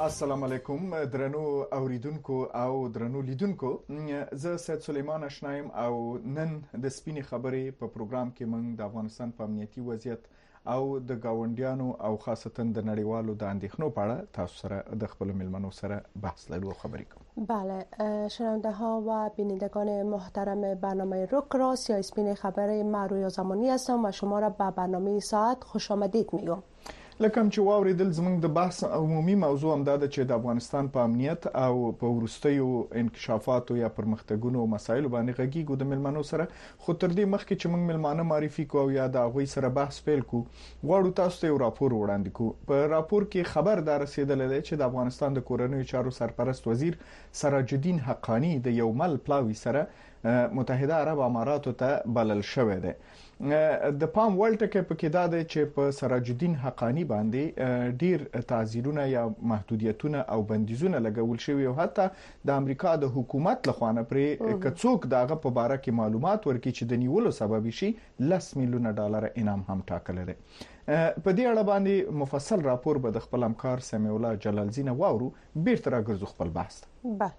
السلام علیکم درنو اوریدونکو او درنو لیدونکو زه سید سلیمان اشنایم او نن د سپینې خبرې په پروګرام کې موږ د افغانستان په امنیتي وضعیت او د گاونډیانو او خاصتا د نړیوالو د اندېښنو په اړه تاسو سره د خپل ملمنو سره بحث لرو او خبرې کوو. بله، شنونده ها و بینندگان محترم برنامه روک راست یا سپین خبر، من رویا زمانی هستم و شما را به برنامه ساعت خوش آمدید میگم. لکه چې واوریدل زموږ د بحث عمومي موضوع هم دا ده چې د افغانستان په امنیت او په وروستیو انکشافاتو یا پرمختګونو او مسایلو باندې غږیږو د ملمنو سره، خو تر دې مخکې چې موږ ملمانه معرفي کوو یا د هغوی سره بحث پیل کوو غواړو تاسو ته یو راپور وړاندې کوو. په راپور کې خبر دا رسیدلی دی چې د افغانستان د کورنیو چارو سرپرست وزیر سراج الدین حقانی د یو مل پلاوي سره متحده عرب اماراتو ته بلل شوی دی. د پام وړ ټکی پکې دا دی چې په سراج الدین حقانی باندې ډیر تعزیرونه یا محدودیتونه او بندیزونه لګول شوی او حتی د امریکا د حکومت لخوا نه پرې کڅوک داغه په باره کې معلومات ورکړي چې د نیولو سبب شي $10 میلیون انعام هم ټاکل دی. په دې اړه باندې مفصل راپور به د خپل همکار سمیع الله جلالزی نه واورو. بیرته راګرځو خپل بحث. بله،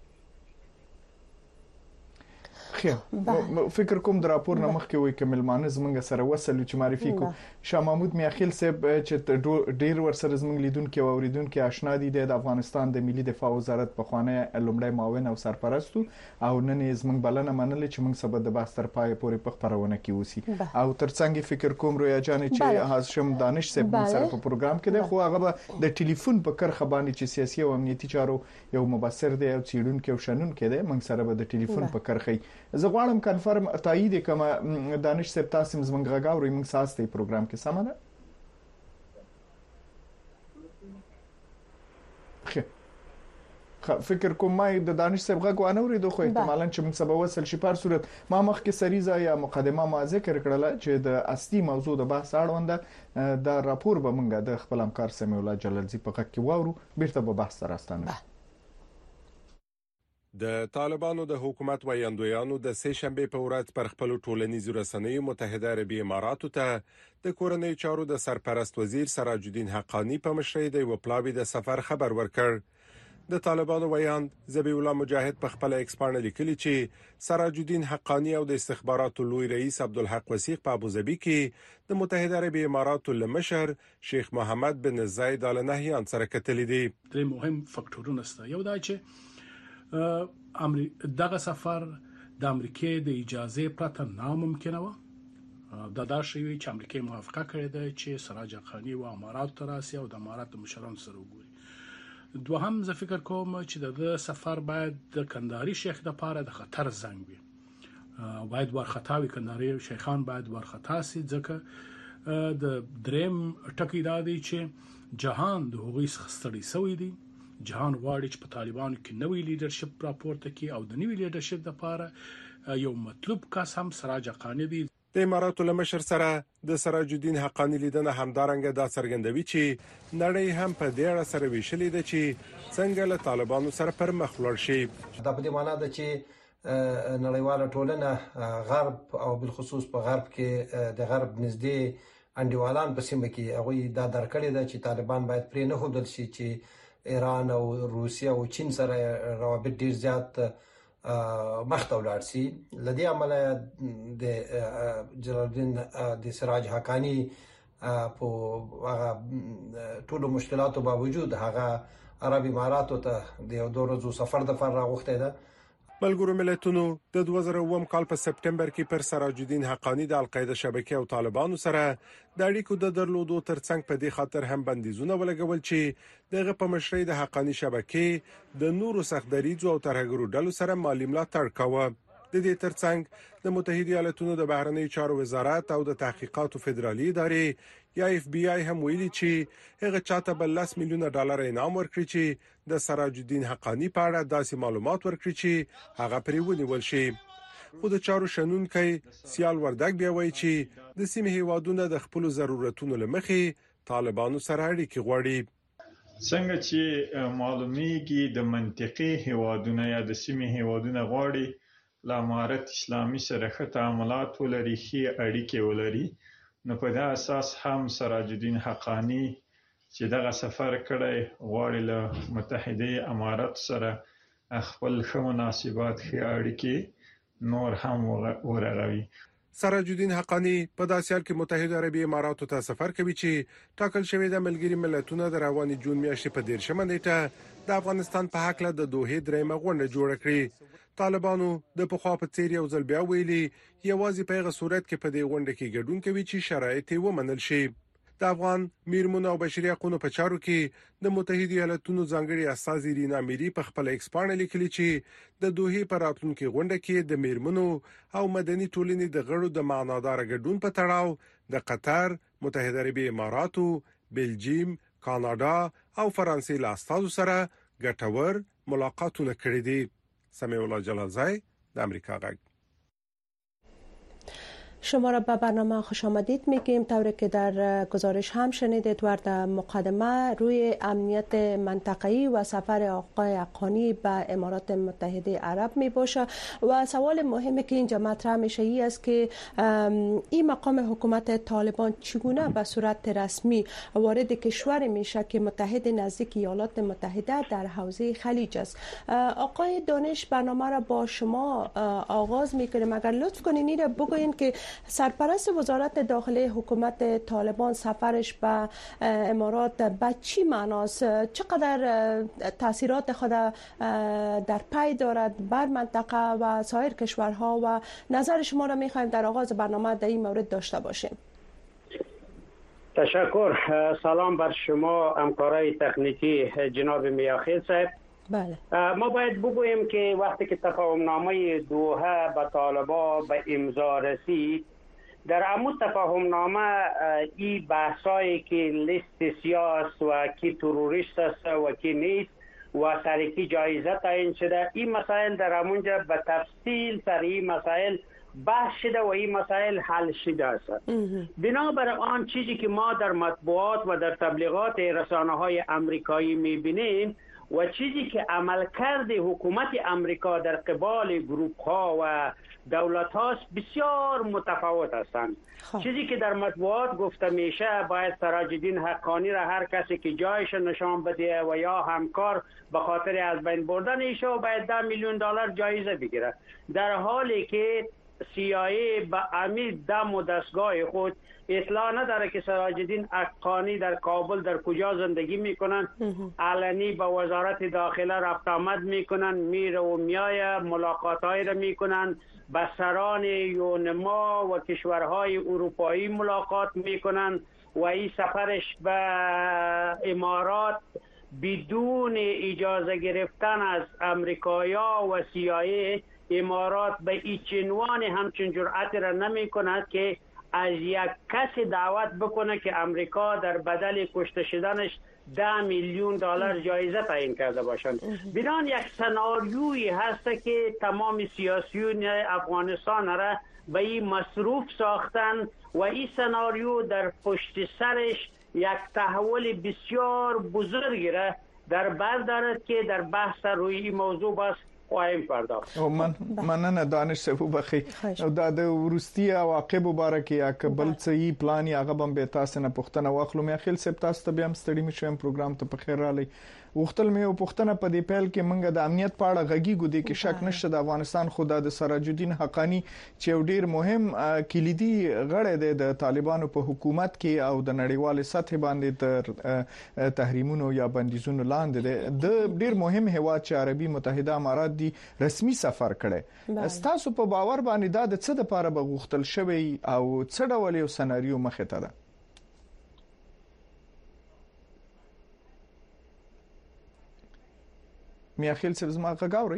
فکر کوم د راپور نه مخکې وي چې ملمانه زمونږ سره وصل چې معرفي کو شاه محمود میاخیل صاحب چې ډیر ورسره زمونږ لیدونکو او اوریدونکو آشنا دي د افغانستان د ملي دفاع وزارت په خوانه لومړی معاون او سرپرست او نن زمونږ بلنه منل چې موږ سبا د بحث تر پای پورې په خبرونه کې اوسي او ترڅنګ فکر کوم رویا جان چې هاشم دانش صاحب سره په پروګرام کې دی، خو هغه د ټلیفون په کرخه باندې چې سیاسي او امنیتي چارو یو مبصر دی او څیړونکو او شنونکو دی، موږ سره به د ټلیفون په کرخه زه غواړم کنفرم تایید کوم دانش صاحب تاسو زمونږ غاوري موږ ساسته پروګرام کې سم ده. فکر کوم ما د دانش صاحب غږ وانه ورېدو، خو احتمالاً چې موږ سبا وصل شي. په صورت ما مخکې سریزه یا مقدمه ما ذکر کړله چې د اصلي موضوع د بحث اړوند د راپور به موږ د خپل همکار سمیع الله جلالزی په غږ کې واورو. بیرته به بحث راستانه. د طالبانو د حکومت ویاندویانو د سه شنبه په ورځ پر خپل ټولنیزو رسنیو متحده عربی اماراتو ته د کورنیو چارو د سرپرست وزیر سراج الدین حقانی په مشرۍ د یو پلاوي د سفر خبر ورکړ. د طالبانو ویاند ذبیح الله مجاهد په خپل ایکس باندې لیکلي چې سراج الدین حقانی او د استخباراتو لوی رئیس عبدالحق وثیق په ابوظبي کې د متحده عربی اماراتو لمشر شیخ محمد بن زاید ال نهیان سره کتلې دي. درې مهم فاکټورونه سته. یو دا چې دغه سفر د امریکای د اجازه پرته ناممکنه و. دا شوی چې امریکای موافقه کړې ده چې سراج حقانی و امارات ته راسي او د امارات مشرانو سره وګوري. دوهم زه فکر کوم چې د سفر باید د کندهاري شیخ د پاره د خطر زنګ وي، باید ورخطاوي کندهاري شیخان باید ورخطا سي، ځکه د دریم ټکی دا دی چې جهان د هغوی ستړي شوی دی. جهان غواړي چې په طالبانو کې نوې لیدرشپ راپورته کړي او د نوې لیدرشپ لپاره یو مطلوب کس هم سراج حقانی دی. د اماراتو لمشر سره د سراج الدین حقانی لیدنه همدارنګه دا څرګندوي چې نړۍ هم په دې اړه سره ویشلې ده چې څنګه له طالبانو سره پر مخ لاړ شي. دا په دې معنی ده چې نړیواله ټولنه غرب او بالخصوص په غرب کې د غرب نږدې انډیوالان په سیمه کې هغه دا درکړي ده چې طالبان باید پرې نه هودل شي چې ایران او روسیا او چین سره روابط ډیر زیات مخته ولاړ شي. لدی عمله د جلال الدین د سراج حقانی په هغه ټولو مشکلاتو باوجود هغه عرب اماراتو ته د یو 2 ورځو سفر د فر راغوخته ده. ملګرو ملتونو د 2009 کال په سپټمبر کې پر سراج الدین حقانی د القاعده شبکې او طالبانو سره د اړیکو د درلودو ترڅنګ په دې خاطر هم بندیزونه ولګول چې دغه په مشرۍ د حقانی شبکې د نورو سختدریځو او ترهګرو ډلو سره مالی ملاتړ کاوه. د دې ترڅنګ د متحده ایالاتونو د بهرنیو چارو وزارت او د تحقیقاتو فدرالي ادارې یا اف بی آی هم ویلي چې هغه چاته بل $10 میلیون انعام ورکړي چې د سراج الدین حقانی په اړه داسې معلومات ورکړي چې هغه پرې ونیول شي. خو د چارو شنونکي سیال وردګ بیا وایي چې د سیمې هیوادونو د خپل ضرورتونو لمخې طالبانو سره اړیکې غواړي. څنګه چې معلومیږي د منطقي هیوادونو یا د سیمې هیوادونو غواړي له امارت اسلامي سره ښه تعاملات ولري، ښې اړیکې ولري، نو په دا اساس هم سراج الدین حقانی چې دغه سفر کړی غواړي له متحده امارات سره خپل ښه مناسبات ښه اړیکې نور هم ورغوي. سراج الدین حقانی په داسې حال کې متحده عربی اماراتو ته سفر کوي چې ټاکل شوی د ملګری ملتونو د رواني جون میاشتې په 13 نیټه د افغانستان په حق له د دوحې درېمه غونډه جوړ کړي. طالبانو د پخوا په څیر یو ځل بیا ویلي یوازې په هغه صورت کې په دې غونډه کې ګډون کوي چې شرایط یې ومنل شي. د افغان میرمنو او بشري حقوقو په چارو کې د متحده ایالاتونو ځانګړي استازي رینا میری په خپل ایکس باندې لیکلي چې د دوحې پر راتلونکي غونډه کې د میرمنو او مدني ټولنې د غړو د معنادار ګډون په تړاو د قطر، متحده عربی اماراتو، بلجیم، کاناډا او فرانسې له استازو سره ګټور ملاقاتونه کړي دي. سمیع الله جلالزای د امریکا غږ. شما را به برنامه خوش آمدید میگیم. طوری که در گزارش هم شنیدید ورد مقدمه روی امنیت منطقه‌ای و سفر آقای حقانی به امارات متحده عرب می باشه و سوال مهمی که اینجا مطرح میشه ای است که این مقام حکومت طالبان چگونه به صورت رسمی وارد کشور میشه که متحد نزدیک ایالات متحده در حوزه خلیج است. آقای دانش برنامه را با شما آغاز میکنیم. اگر لطف کنین این را بگوین که سرپرست وزارت داخلی حکومت طالبان سفرش به امارات به چی معناست؟ چقدر تاثیرات خود در پی دارد بر منطقه و سایر کشورها و نظر شما را میخوایم در آغاز برنامه در این مورد داشته باشیم. تشکر. سلام بر شما همکارای تکنیکی جناب میاخیل صاحب. بله. ما باید بگوییم که وقتی که تفاهمنامه دوحه به طالبان به امضا رسید، در عمود تفاهمنامه این بحثایی که لیست سیاست و کی تروریست است و کی نیست و سرکی جایزه تعیین شده، این مسائل در همونجا به تفصیل سر این مسائل بحث شده و این مسائل حل شده است. بنابر آن چیزی که ما در مطبوعات و در تبلیغات رسانه‌های آمریکایی می‌بینیم و چیزی که عملکرد حکومت امریکا در قبال گروپ ها و دولت هاست بسیار متفاوت هستند. چیزی که در مطبوعات گفته میشه باید سراج الدین حقانی را هر کسی که جایش نشان بده و یا همکار به خاطر از بین بردن ایشو باید $10 میلیون جایزه بگیره، در حالی که CIA به امید دم و دستگاه خود اطلاع نداره که سراج الدین حقانی در کابل در کجا زندگی میکنن. علنی به وزارت داخله رفت آمد میکنن، میره و میایه، ملاقاتایی را میکنن، با سران یونما و کشورهای اروپایی ملاقات میکنن و این سفرش به امارات بدون اجازه گرفتن از امریکایا و CIA امارات به هیچ عنوان همچون جرأت را نمی کند که از یک کسی دعوت بکنه که امریکا در بدل کشته شدنش $10 میلیون جایزه تعیین کرده باشند. بدان یک سناریویی هست که تمام سیاسیون افغانستان را به این مصروف ساختن و این سناریو در پشت سرش یک تحول بسیار بزرگی را در بر دارد که در بحث روی این موضوع بس خواهیم پرداخت. مننه دانش صاحب بخی. دا د ورستي عواقب مبارک یا قبل څه پلان یا غبم به تاسو نه پښتنه واخلو. مې خپل سپ تاسو ته بیا هم ستړي مشم پروګرام ته په خیر رالی. وختل مې پښتنه په دې پیل کې منګه د امنیت په اړه غږیږو دي کې شک نشته د افغانستان خدا د سراج الدین حقانی چې ډیر مهم کلیدي غړی دی د طالبانو په حکومت کې او د نړیوال سطح باندې تر تحریمونو یا بندیزونو لاندې دی. د ډیر مهم هیواد چې عربي متحده امارات دی رسمي سفر کړي. تاسو په باور باندې دا د څه د لپاره بغوښتل شوی او څه ډول یو سناریو مخه ته ده؟ میاخیل صاحب زما غاوري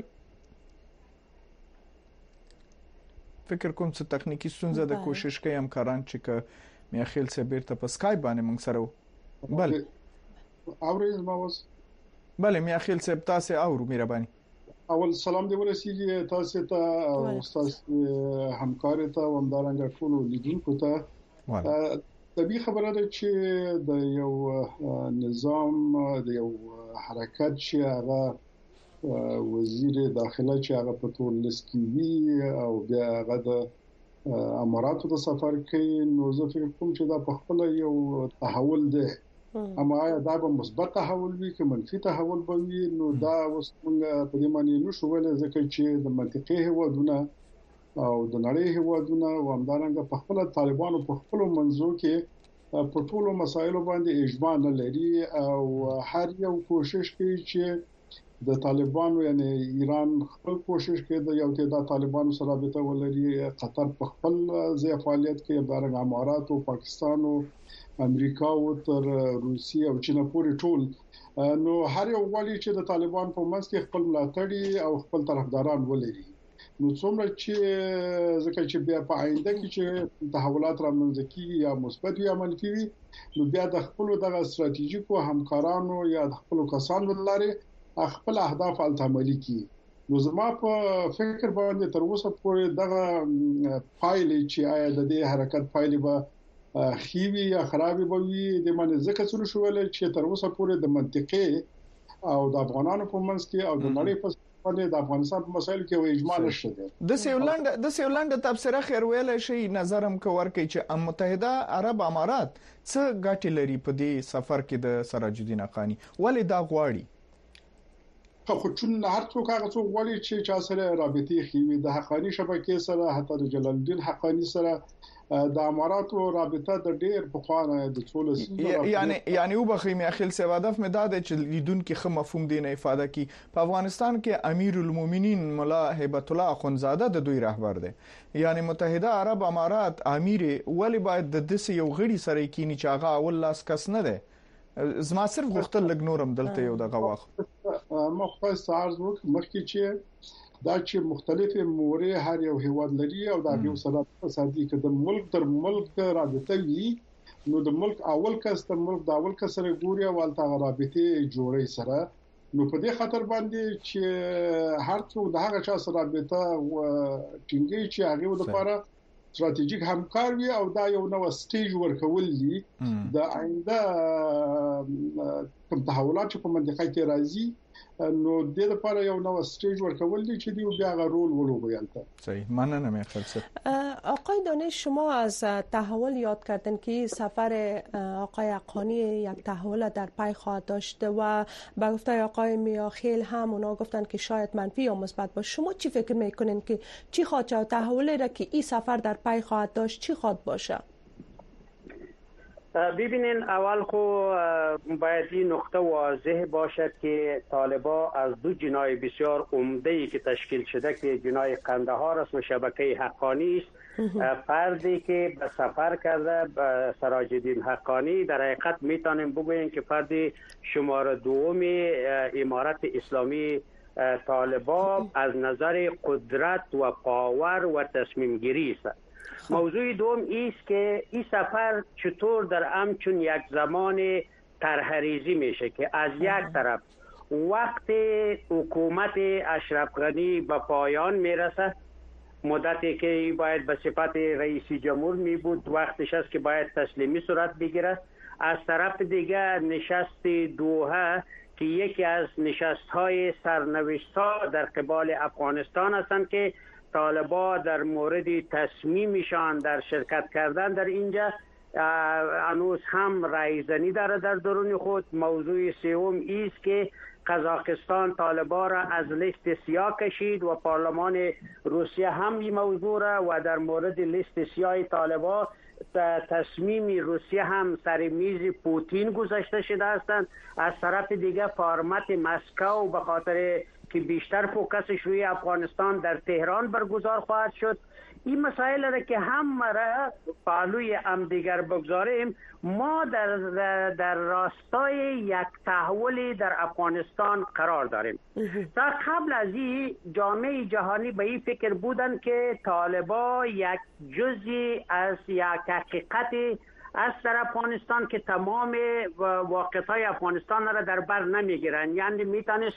فکر کوم چې تخنیکی ستونزه د کوشش کوي همکاران چې میاخیل صاحب بیرته په سکایپ باندې موږ سره و. بله اورئ زما واس. بله میاخیل صاحب تاسو اورو مهرباني. اول سلام دی ورسیږي تاسو ته او تاسو همکار ته و همدارنګه ټول لیدونکو ته. طبیعي خبره ده چې د یو نظام د یو حرکت چې هغه وزیر داخله چې هغه په ټول لسکي او بیا هغه د اماراتو ته سفر کوي، نو زه فکر کوم چې دا په خپل یو تحول ده اما آیا دا به مثبت تحول وي که منفي تحول به وي نو دا اوس موږ په دې معنی نشو ویلای ځکه چې د منطقي هیوادونه او د نړۍ هیوادونه او همدارنګه په خپل طالبانو په خپل منځو کې په ټولو مسایلو باندې اجماع نه لري او هر یو کوشش کوي چې د طالبانو یعنی ایران خپل کوشش کوي د یو تعداد طالبانو سره رابطه ولري، قطر په خپل ځای فعالیت کوي، همدارنګه امارات او پاکستان او امریکا او تر روسیه او چین پورې ټول نو هر یو غواړي چې د طالبان په منځ کې خپل ملاتړي او خپل طرفداران ولري. نو څومره چې ځکه چې بیا په آینده کې چې تحولات رامنځته کیږي یا مثبت یا منفي وي نو بیا د خپل دغه ستراتیژیکو همکارانو یا د خپل کسانو لپاره خپل اهداف عملي کی. نو زما په فکر باندې تر اوسه پورې دغه فایل چې آیا د دې حرکت فایل به خيوي یا خرابې به وي د منځ ځکه څه شو ول چې تر اوسه پورې د منطقي او د افغانانو په منځ کې او د نړۍ په د افغانستان په مسایلو کې اجماع نشته. د سیولند تبصره خیر ویل شي نظرم کور کوي چې متحده عرب امارات څه ګټي لري په دې سفر کې د سراج الدین حقانی ولې دا غواړي؟ خو چون هر څوک هغه څوک غواړي چې چا سره رابطې خيوي د حقانی شبکې سره حتی د جلال الدین حقانی سره د اماراتو رابطه د ډېر په خوانه د څولس یعنی وبخیم اخیل سی هدف مې دا د چې لیدونکو خه مفهوم دی نه ifade کی په افغانستان کې امیر المؤمنین مولا هیبت الله اخونزاده د دوی رهبر دی، یعنی متحده عرب امارات امیر ولی باید د دسه یو غړي سره کینی چې هغه اول لاس کس نه دی. زما صرف غوښتل لګ نورم دلته یو دغه واخ مخفز عرض مخکې چې دا چې مختلفه موري هر یو هیواد لري او دا یو سره اقتصادي کې د ملک تر ملک رابطه وي نو د ملک اول کس تر ملک د اول کس سره ګوري او الته رابطه جوړي سره نو په دې خاطر باندې چې هر څو د هغه چا سره رابطه ټینګي چې هغه د لپاره استراتیژیک همکار وي او دا یو نو سټیج ورکول دي د آینده کوم تحولات چې په منطقه کې راځي نو د دې لپاره یو نو سټیج ورکول دي چې دی بیا غو رول ولوبیالته. صحیح ممنونم می خلص. آقای دانش شما از تحول یاد کردن که سفر آقای حقانی یک تحول در پی خواهد داشت و با گفته آقای میاخیل هم اونا گفتن که شاید منفی یا مثبت باشه. شما چی فکر میکنین که چی خواهد تحولی را که این سفر در پی خواهد داشت چی خواهد باشه؟ ببینین اول خو باید این نقطه واضح باشد که طالبان از دو جناح بسیار عمده‌ای که تشکیل شده که جناح قندهار است و شبکه حقانی است فردی که به سفر کرده به سراج الدین حقانی در حقیقت میتونیم بگوییم که فرد شماره دوم امارت اسلامی طالبان از نظر قدرت و پاور و تصمیم گیری است. موضوع دوم است که این سفر چطور در همچون یک زمان طرحریزی میشه که از یک طرف وقت حکومت اشرف غنی به پایان میرسه، مدتی که باید به صفت رئیس جمهور می بود وقتش است که باید تسلیمی صورت بگیره. از طرف دیگر نشست دوحه که یکی از نشست‌های سرنوشت‌ها در قبال افغانستان هستند که طالبان در مورد تصمیمشان در شرکت کردن در اینجا هنوز هم رایزنی داره در درون خود. موضوع سوم است که قزاقستان طالبان را از لیست سیاه کشید و پارلمان روسیه هم این موضوع را و در مورد لیست سیاه طالبان تصمیم روسیه هم سر میز پوتین گذاشته شده هستند. از طرف دیگه فرمت مسکو به خاطر که بیشتر فوکسش روی افغانستان در تهران برگزار خواهد شد. این مسائل را که هم را پهلوی هم دیگر بگذاریم ما در راستای یک تحول در افغانستان قرار داریم. تا قبل از این جامعه جهانی به این فکر بودن که طالبان یک جزئی از یک حقیقت از در افغانستان که تمام واقعیت‌های افغانستان را در بر نمیگیرن، یعنی میتونست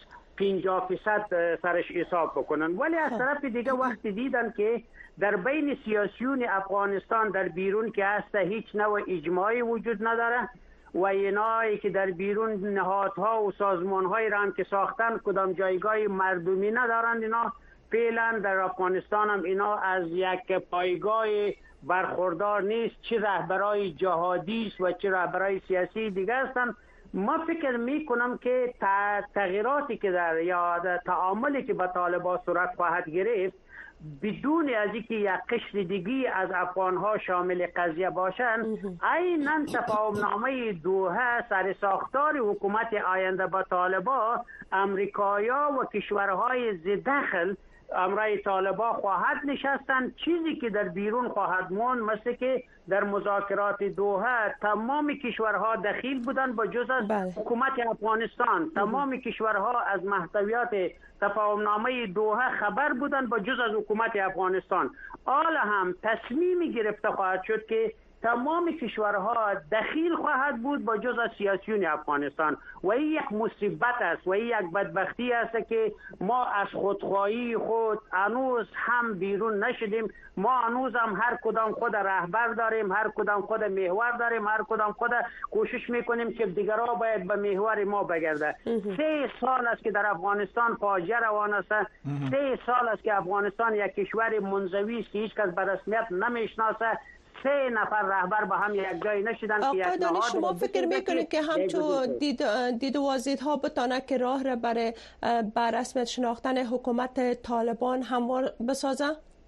50% سرش حساب بکنن. ولی از طرف دیگه وقتی دیدن که در بین سیاسیون افغانستان در بیرون که هست هیچ نوع اجماعی وجود نداره و اینایی که در بیرون نهادها و سازمان‌های را هم که ساختن کدام جایگاه مردمی ندارند، اینا فعلا در افغانستان هم اینا از یک پایگاه برخوردار نیست، چه رهبرای جهادی است و چه رهبرای سیاسی دیگه هستند. ما فکر می کنم که تغییراتی که در تعاملی که با طالبان صورت خواهد گرفت بدون از اینکه یک قشر دیگی از افغانها شامل قضیه باشند، عیناً تفاهمنامه دوحه سر ساختار حکومت آینده با طالبان امریکایا و کشورهای ذی-دخل امرای طالبان خواهد نشستند. چیزی که در بیرون خواهد موند مثل که در مذاکرات دوحه تمام کشورها دخیل بودند با جز از حکومت افغانستان. تمام کشورها از محتویات تفاهمنامه دوحه خبر بودند با جز از حکومت افغانستان. حالا هم تصمیمی گرفته خواهد شد که تمام کشورها دخیل خواهد بود با جز از سیاسیون افغانستان و این یک مصیبت است و این یک بدبختی است که ما از خودخواهی خود هنوز هم بیرون نشدیم. ما هنوز هم هر کدام خود رهبر داریم، هر کدام خود محور داریم، هر کدام خود کوشش میکنیم که دیگرها باید به محور ما بگرده. 3 سال است که در افغانستان فاجعه روان است. 3 سال است که افغانستان یک کشور منزوی است که هیچ کس به رسمیت نمیشناسه. 3 نفر رهبر با هم یک جای نشدن که یک نهاد. شما فکر میکنید که همچون دید و واضح‌ها بتانه که راه را برای رسمیت شناختن حکومت طالبان هموار بسازه؟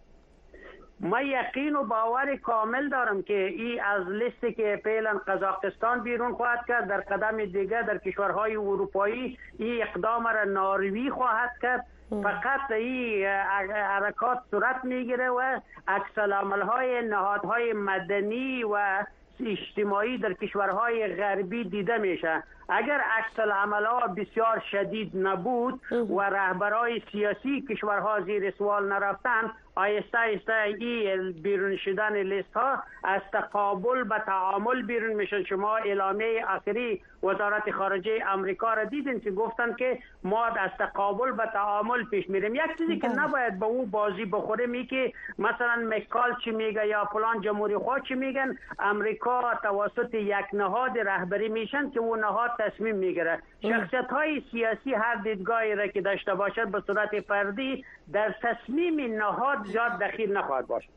ما یقین و باور کامل دارم که این از لیستی که فعلا قزاقستان بیرون خواهد کرد، در قدم دیگه در کشورهای اروپایی این اقدام را ناروی خواهد کرد. فقط این حرکات صورت میگیره و عکس العمل‌های نهادهای مدنی و اجتماعی در کشورهای غربی دیده میشه. اگر عکس العمل‌ها بسیار شدید نبود و رهبرای سیاسی کشورها زیر سوال نرفتن، آیسته آیسته این بیرون شدن لیست ها از تقابل به تعامل بیرون میشن. شما اعلامیه آخری وزارت خارجه امریکا را دیدین که گفتن که ما از تقابل به تعامل پیش میریم. یک چیزی که نباید به اون بازی بخوریم این که مثلا مکال چی میگه یا فلان جمهوری خواه چی میگن، امریکا توسط یک نهاد رهبری میشن که اون نهاد تصمیم میگیره. شخصیت های سیاسی هر دیدگاهی را که داشته باشد به صورت فردی در تصمیم نهاد زیاد دخیل نخواهد باشد.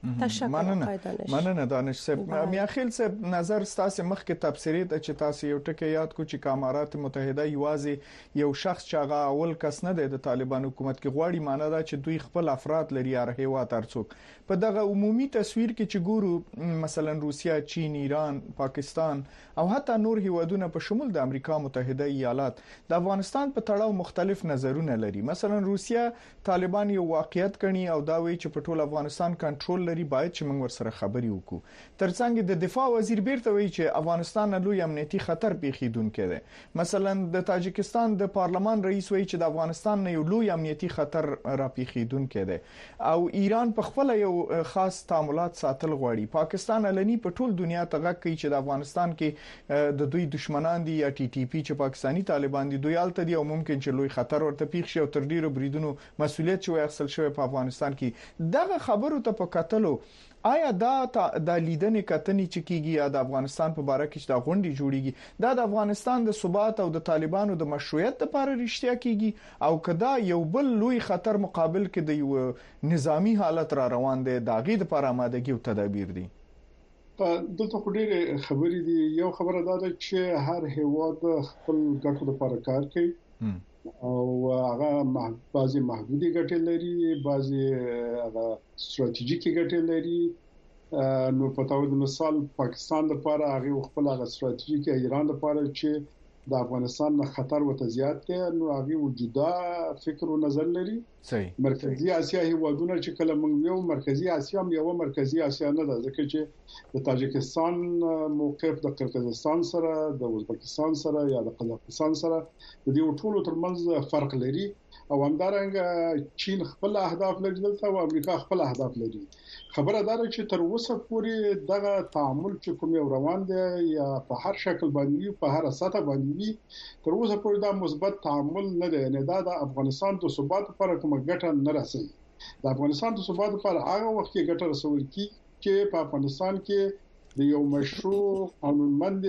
مننه دانش صاحب. میاخیل صاحب نظر ستاسو مخکې تفسیری د چې تاسو یو ټکی یاد کو چې امارات متحده یوازې یو شخص چې هغه اول کس نه دی د طالبان حکومت کې غواړي، معنی دا چې دوی خپل افراد لري هر هیواد ارڅوک په دغه عمومي تصویر کې چې ګورو مثلا روسیا، چین، ایران، پاکستان او حتی نور هیوادونه په شمول د امریکا متحده ایالات د افغانستان په تړاو مختلف نظرونه لري. مثلا روسیا طالبان یو واقعیت کړي او دا وایي چې په ټول افغانستان کنټرول لري، باید چې موږ ورسره خبري وکړو. ترڅنګ د دفاع وزیر بیرته وایي چې افغانستان لوی امنیتي خطر پیښیدونکی دی. مثلا د تاجکستان د پارلمان رئیس وایي چې د افغانستان یو لوی امنیتي خطر را پیښیدونکی دی او ایران په خپل یو خاص تعاملات ساتل غواړي. پاکستان علني په ټول دنیا ته غږ کوي چې د افغانستان کې د دوی دشمنان دي یا ټي ټي پی چې پاکستانی طالبان دي، دوی الته دي او ممکن چې لوی خطر ورته پیښ شي او تر ډیرو بریدونو مسؤلیت شوی اخیستل شوی په افغانستان کې. دغه خبرو ته په کتلو آیا دا د لیدنې کتنې چې کیږي یا د افغانستان په باره کې چې دا غونډې جوړیږي دا د افغانستان د ثبات او د طالبانو د مشروعیت لپاره رښتیا کیږي او کدا یو بل لوی خطر مقابل کې د یو نظامی حالت را روان دی دا غي د لپاره آمادګي او تدابیر دي؟ دلته خو ډېر خبرې دي. یو خبره دا ده چې هر هیواد خپل ګټو لپاره کار کوي او هغه بعضی محدودي ګټې لري، بعضی هغه ستراتیژیکي ګټې لري. نو په تاسو د مثال پاکستان لپاره هغه خپل هغه ستراتیژیکي، ایران لپاره چې د افغانستان نه خطر وته زیات دی، نو هغه وجوده فکر او نظر لري. مرکزی اسیا هیوادونه چې کله موږ یو مرکزی اسیا هم یو مرکزی اسیا نه ده، ځکه چې د تاجکستان موقف د قرقیزستان سره، د ازبکستان سره یا د قزاقستان سره د دې ټولو ترمنځ فرق لري او همدارنګه چین خپل اهداف لري دلته او امریکا خپل اهداف لري. خبره دا ده چې تر اوسه پورې دغه تعامل چې کوم یو روان دی یا په هر شکل باندې په هر سطح باندې تر اوسه پورې دا مثبت تعامل نه دی. نه دا د افغانستان د ثبات لپاره کومه ګټه نه رسوي. د افغانستان د ثبات لپاره هغه وخت کې ګټه رسول کی چې په افغانستان کې د یو مشروع قانونمند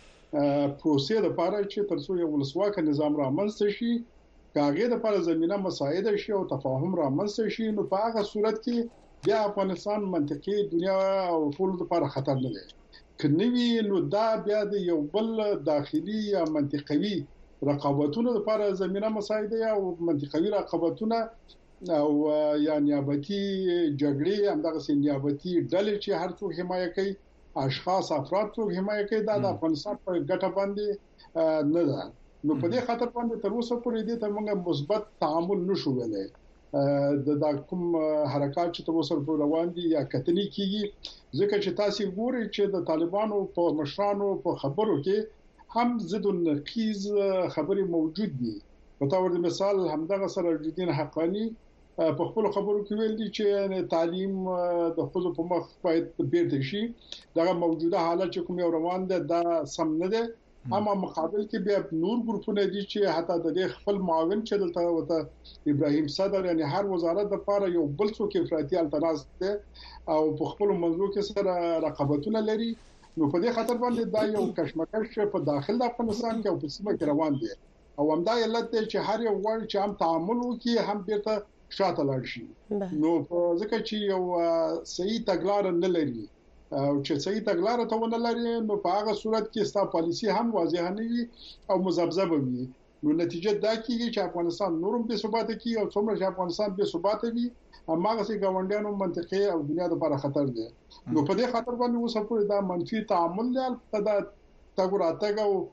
پروسې لپاره چې ترڅو یو ولسواک نظام رامنځته شي، کاغې د لپاره زمينه مساعده شي او تفاهم رامنځته شي، نو په هغه صورت کې بیا افغانستان منطقي دنیا او ټول لپاره خطر نه دی. کنيوي نو دا بیا د یو بل داخلي یا منطقوي رقابتونو لپاره زمينه مساعده او منطقوي رقابتونه او یا نیابتي جګړې همدغه سي نیابتي ډلې چې هر څوک حمایت کوي، اشخاص افراد څوک حمایت کوي، دا د افغانستان په ګټه باندې نه ده. نو په دې خاطر باندې تر اوسه پورې دې ته موږ مثبت تعامل نشو ویلای. د کوم حرکات چې تر اوسه پورې روان دي یا کتنې کیږي، ځکه چې تاسو ګورئ چې د طالبانو په مشرانو په خبرو کې هم ضد النقیض خبرې موجود دي. په تور د مثال همدغه سراج الدین حقانی په خپل خبرو کې ویل دي چې تعلیم د خود په مخ باید بیرته شي. دا موجوده حالت چې کوم روان ده دا سم نه ده. اما مقابل کې بیا نور ګروپونه دي چې حتی د خپل معاون چې دلته وته ابراهیم صدر یعنی هر وزارت د لپاره یو بل څوک افراطي التراس ده او په خپل منځو کې سره رقابتونه لري. نو په دې خاطر باندې دا یو کشمکش په داخل د افغانستان کې او په سیمه کې روان دي او همدا علت دی چې هر یو وړ چې هم تعامل وکړي هم بیرته شاته لاړ شي. نو ځکه چې یو صحیح تګلار نه لري او چې صحیح تګلار ته ونه لري نو په هغه صورت کې ستا پالیسی هم واضح نه وي او مذبذب وي. نو نتیجه دا کیږي چې افغانستان نورم به ثبات کوي او څومره چې افغانستان به ثبات وي هماغه سي ګاونډیانو منطقي او دنیا لپاره خطر دی. نو په دې خاطر باندې اوس په دا منفي تعامل له دا تګوراتګ او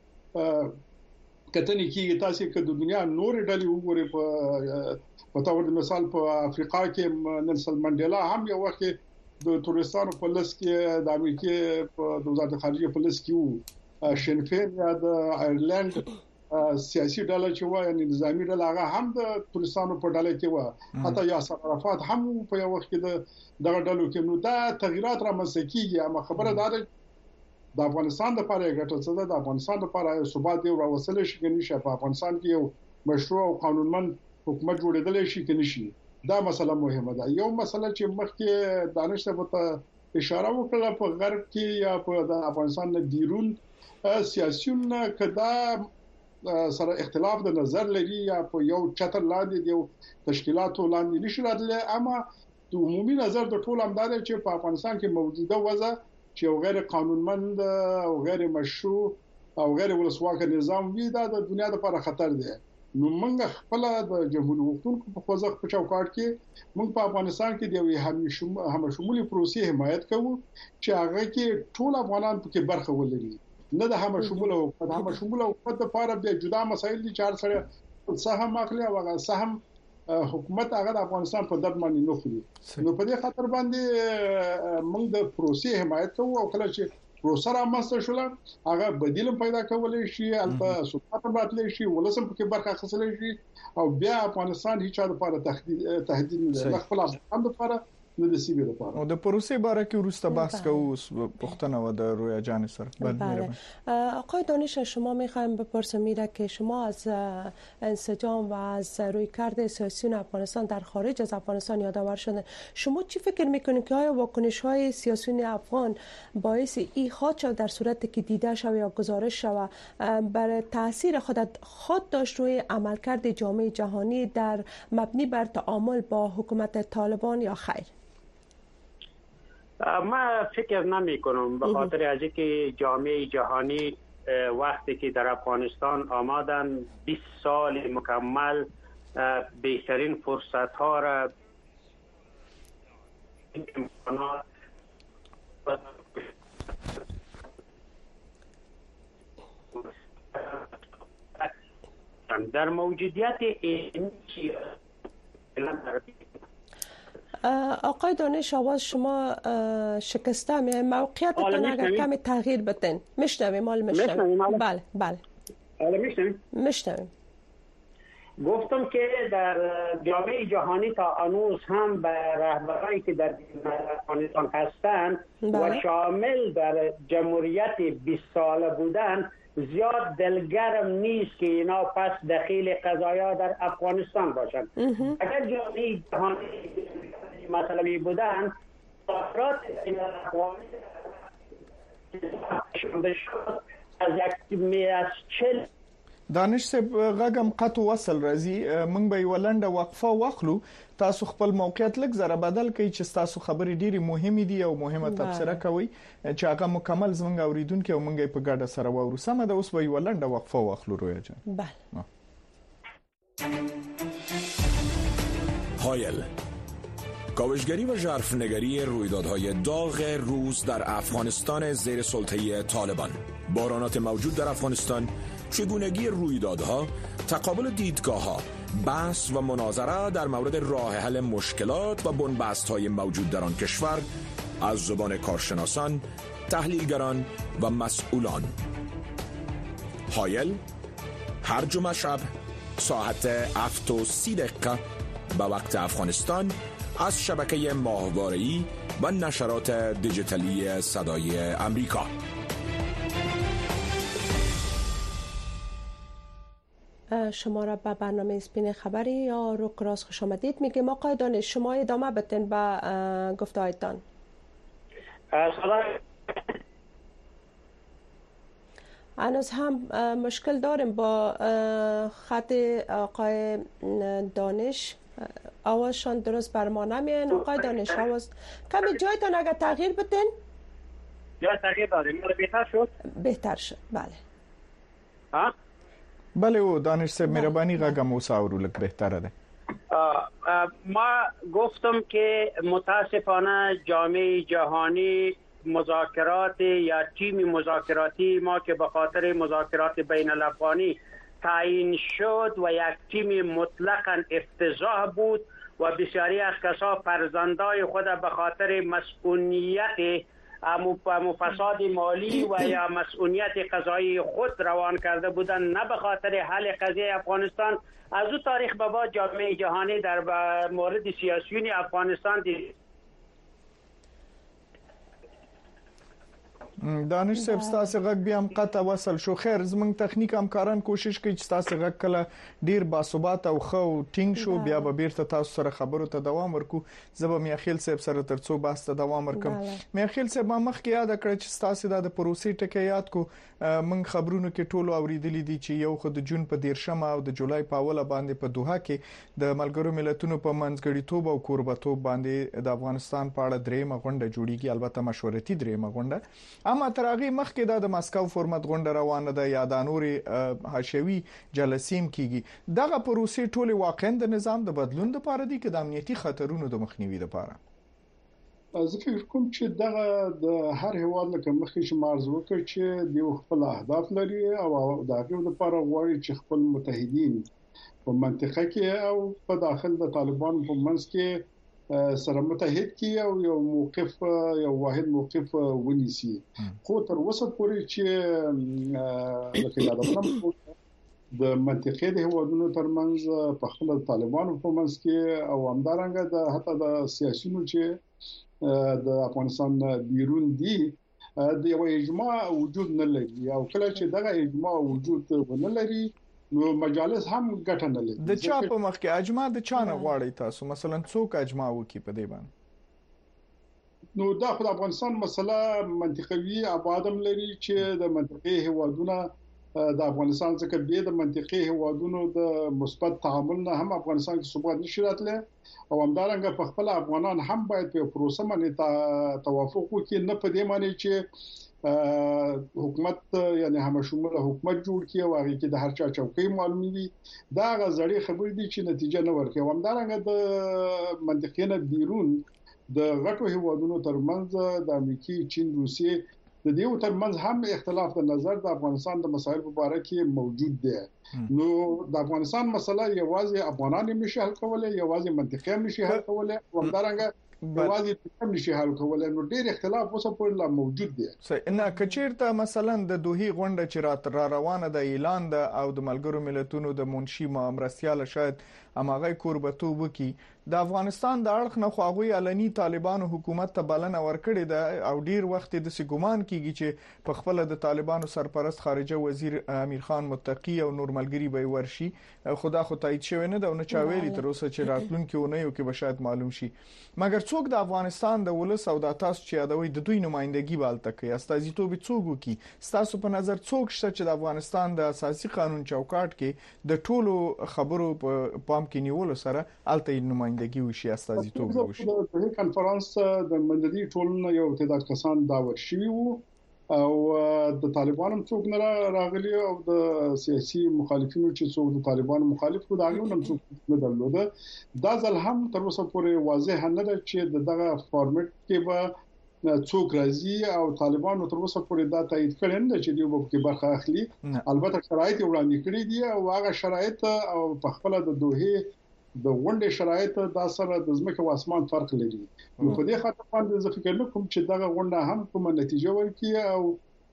کتنې کې تاسو کې د دنیا نور ډلې وګورئ. په تور مثال په افریقا کې نلسن منډیلا هم یو وخت د تورستانو په لس کې د امریکای په وزارت خارجه په لس کې وو. شنفین یا د آیرلند سیاسي ډله چې و یعنی نظامی ډله هغه هم د تورستانو په ډله کې و. حتی یاسر عرفات هم په یو وخت کې د ډلو کې. نو دا تغیرات رامنځته کیږي. اما خبره دا ده د افغانستان لپاره ګټه څه ده؟ د افغانستان لپاره ثبات دی او راوصل شي کني چې په افغانستان کې یو مشروع او قانونمند حکومت جوړېدل شي کني شي. دا مسله مهمه ده. یو مسله چې مخکې دانش ته په اشاره وکړه په غرب کې یا په د افغانستان نه بیرون سیاسيون کدا سره اختلاف د نظر لري یا په یو چتر لاندې یو تشکیلاتو لاندې نشي راتللی. اما د عمومي نظر د ټول امدار چې په افغانستان کې موجوده وضع چې غیر قانونمند او غیر مشروع او غیر ولسواک نظام وي دا د دنیا لپاره خطر دی. نو موږ خپل د جمهوریت وختونکو په خوځښت په چوکاټ کې موږ په افغانستان کې د هم شمولي پروسې حمایت کوو چې هغه کې ټول افغانان پکې برخه ولري. نه د هم شمول او هم شمول او په لپاره بیا جدا مسایل دي چې هر سره سهم اخلي او هغه سهم حکومت هغه د افغانستان په ضد باندې نه خوري. نو په دې خاطر باندې موږ د پروسې حمایت کوو او کله چې پروسه رامنځته شول هغه بدیل پیدا کولای شي البته ثبات راتلی شي ولسم پکې برخه اخیستلی شي او بیا افغانستان هیڅ لپاره تهدید نه ده خپل افغان لپاره نه د سیمې لپاره. او د پروسې باره کې وروسته بحث کوو. پښتنه و د رویا جان سره آقای دانش شما میخوایم بپرسم میره که شما از انسجام و از رویکرد سیاسیون افغانستان در خارج از افغانستان یادآور شدن. شما چی فکر میکنید که آیا واکنش های سیاسیون افغان باعث ایجاد شود در صورتی که دیده شود یا گزارش شود بر تاثیر خود داشت روی عملکرد جامعه جهانی در مبنی بر تعامل با حکومت طالبان یا خیر؟ من فکر نمی کنم به خاطر از اینکه جامعه جهانی وقتی که در افغانستان آمدن 20 سال مکمل بهترین فرصت ها را در موجودیت این آقای دانش آواز شما شکسته میه موقعیتتون اگر کمی تغییر بدین. میشنویم بله میشنویم. گفتم که در جامعه جهانی تا هنوز هم به رهبرانی که در افغانستان هستند و شامل در جمهوریت 20 ساله بودن زیاد دلگرم نیست که اینا پس دخیل قضایا در افغانستان باشند. اگر جامعه جهانی مثلا می بودن افراد از 40 دانش صاحب غږم قطو وصل راځي موږ به یو لنډه وقفه واخلو تاسو خپل موقعیت لږ زره بدل کړئ چې تاسو خبرې ډېری مهمه دي او مهمه تبصره کوي چې هغه مکمل زموږ اوریدونکو او موږ په ګډه سره وورو سم ده. اوس به یو لنډه وقفه واخلو رویا جان. بله. هایل کاوشگری و ژرفنگری رویدادهای داغ روز در افغانستان زیر سلطه طالبان، بحرانات موجود در افغانستان، چگونگی رویدادها، تقابل دیدگاه‌ها، بحث و مناظره در مورد راه حل مشکلات و بنبست‌های موجود در آن کشور از زبان کارشناسان، تحلیلگران و مسئولان. هایل هر جمعه شب ساعت 7:30 به وقت افغانستان از شبکه ماهواره‌ای و نشرات دیجیتالی صدای امریکا. شما را به برنامه اسپین خبری یا رو کراس خوش آمدید میگیم. آقای دانش شما ادامه بدین به گفتهایتان. هنوز هم مشکل داریم با خط آقای دانش، آوازشان درست بر ما نمیان. آقای دانش آواز کمی جایتان اگر تغییر بدین. جای تغییر داریم. بهتر شد؟ بهتر شد بله. ها؟ بله او دانش صاحب مهربانی غږم اوس اورو لږ بهتره ده. ما گفتم که متاسفانه جامعه جهانی مذاکرات یا تیم مذاکراتی ما که به خاطر مذاکرات بین الافغانی تعیین شد و یک تیم مطلقاً افتضاح بود و بسیاری از کسا فرزندای خود به خاطر مسئولیت فساد مالی و یا مسئولیت قضایی خود روان کرده بودند، نه به خاطر حل قضیه افغانستان. از او تاریخ به بعد جامعه جهانی در مورد سیاسیون افغانستان دانش صاحب تاسو غږ بیا هم قطع وصل شو. خیر زمونږ تخنیک همکاران کوشش کوي چې تاسو غږ کله ډیر باثبات او خو ټینګ شو بیا به بیرته تاسو سره خبرو ته دوام ورکو. زبا میاخیل صاحب سره ترڅو بحث ته دوام ورکم. میاخیل صاحب ما مخکې یاد کړ چې تاسو د پروسې ټکی یاد کو من خبرونو کې ټولو اوریدلې دي چې یو خو د جون په 13 او د جولای په اوله باندې په دوحه کې د ملګرو ملتونو په منځګړیتوب او کوربتوب باندې د افغانستان په اړه درېمه غونډه جوړیږي، البته مشورتي درېمه غونډه. اما ترغه مخکې د مسکو فورمت غونډه روانه ده یا د نوري حشوي جلسیم کیږي. دغه پروسې ټول واقعا د نظام د بدلون لپاره دي کې د امنیتي خطرونو د مخنیوي لپاره. زه فکر کوم چې دغه د هر هیواد لکه مخکې چې مارز وکړ چې د خپل اهداف لري او د هغه لپاره غواړي چې خپل متحدین په منطقه کې او په داخل د طالبان په منځ کې سره متحد کی او یو موقف یو واحد موقف ونیسي. خو تر اوسه پورې چې لکه دا د منطقې د هیوادونو ترمنځ په خپل طالبانو په منځ کې او همدارنګه د حتی د سیاسيونو چې د افغانستان بیرون دي د یو اجماع وجود نه لري او کله چې دغه اجماع وجود ونه لري نو مجالس هم ګټه نه لري. د چا په مخ کې اجماع د چا نه غواړي تاسو مثلا څوک اجماع وکي په دی باندې؟ نو دا خو د افغانستان مسله منطقوي ابادم لري چې د منطقې هیوادونه د افغانستان څخه د منطقې هیوادونو د مثبت تعامل نه هم افغانستان کې ثبات نشي راتله او همدارنګه په خپل افغانان هم باید په پروسه باندې توافق وکړي، نه په دې معنی چې حکومت یعنی هم شموله حکومت جوړ کړي او هغه کې د هر چا چوکۍ معلومي وي. دا غزړې خبرې دي چې نتیجه نه ورکوي. همدارنګه د منطقې نه بیرون د غټو هیوادونو ترمنځ د امریکای، چین، روسیې د دیو ترمنځ هم اختلاف د نظر د افغانستان د مسایل په اړه کې موجود دی. نو د افغانستان مسله یوازې افغانان نشي حل کولای، یوازې منطقه نشي حل کولای، همدارنګه یوازې نشي حل کولای. نو ډېر اختلاف اوسه پورې لا موجود دی. نه کچیرته مثلا د دوحي غونډه چې را روانه د اعلان د او د ملګرو ملتونو د منشي مرستياله شاید اماغه کوربتوب کی د افغانستان د اړخ نه خواغوي علني طالبانو حکومت ته بلنه ورکړې ده او ډیر وخت د سګومان کیږي چې په خپل د طالبانو سرپرست خارجه وزیر امیر خان متقی او نور ملګری به ورشي. خدا خو تایید شوی نه ده او نه چا ویلي تر اوسه چې راتلونکي ونیو کې به شاید معلوم شي. مګر څوک د افغانستان د ولس او د تاسو چې یادوي د دوی نمائندګي بالته کوي استازیتوب څوک کی تاسو په نظر څوک شته چې د افغانستان د اساسي قانون چوکاټ کې د ټولو خبرو په پام کې نیولو سره الته نمائندګي وشي استازیتوب وشي. په کانفرنس د مندلي ټولنه یو تعداد کسان دعوت شوي وو او د طالبانو څوک نه راغلي او د سیاسي مخالفینو چې څوک د طالبانو مخالف وو دا غوښنه څوک نه درلوده. دا ځل هم تر اوسه پورې واضح نه ده چې دغه فارمټ کې به څوک راځي او طالبانو تر اوسه پورې دا تایید کړي نه چې دوی به کې برخه اخلي. البته شرایط وړاندې کړي دي او هغه شرایط او په خپل د دوه د غونډې شرایط د سره د ځمکه او اسمان فرق لري. نو په دې خاطر باندې زه فکر کوم چې دغه غونډه هم کومه نتیجه ورکړي او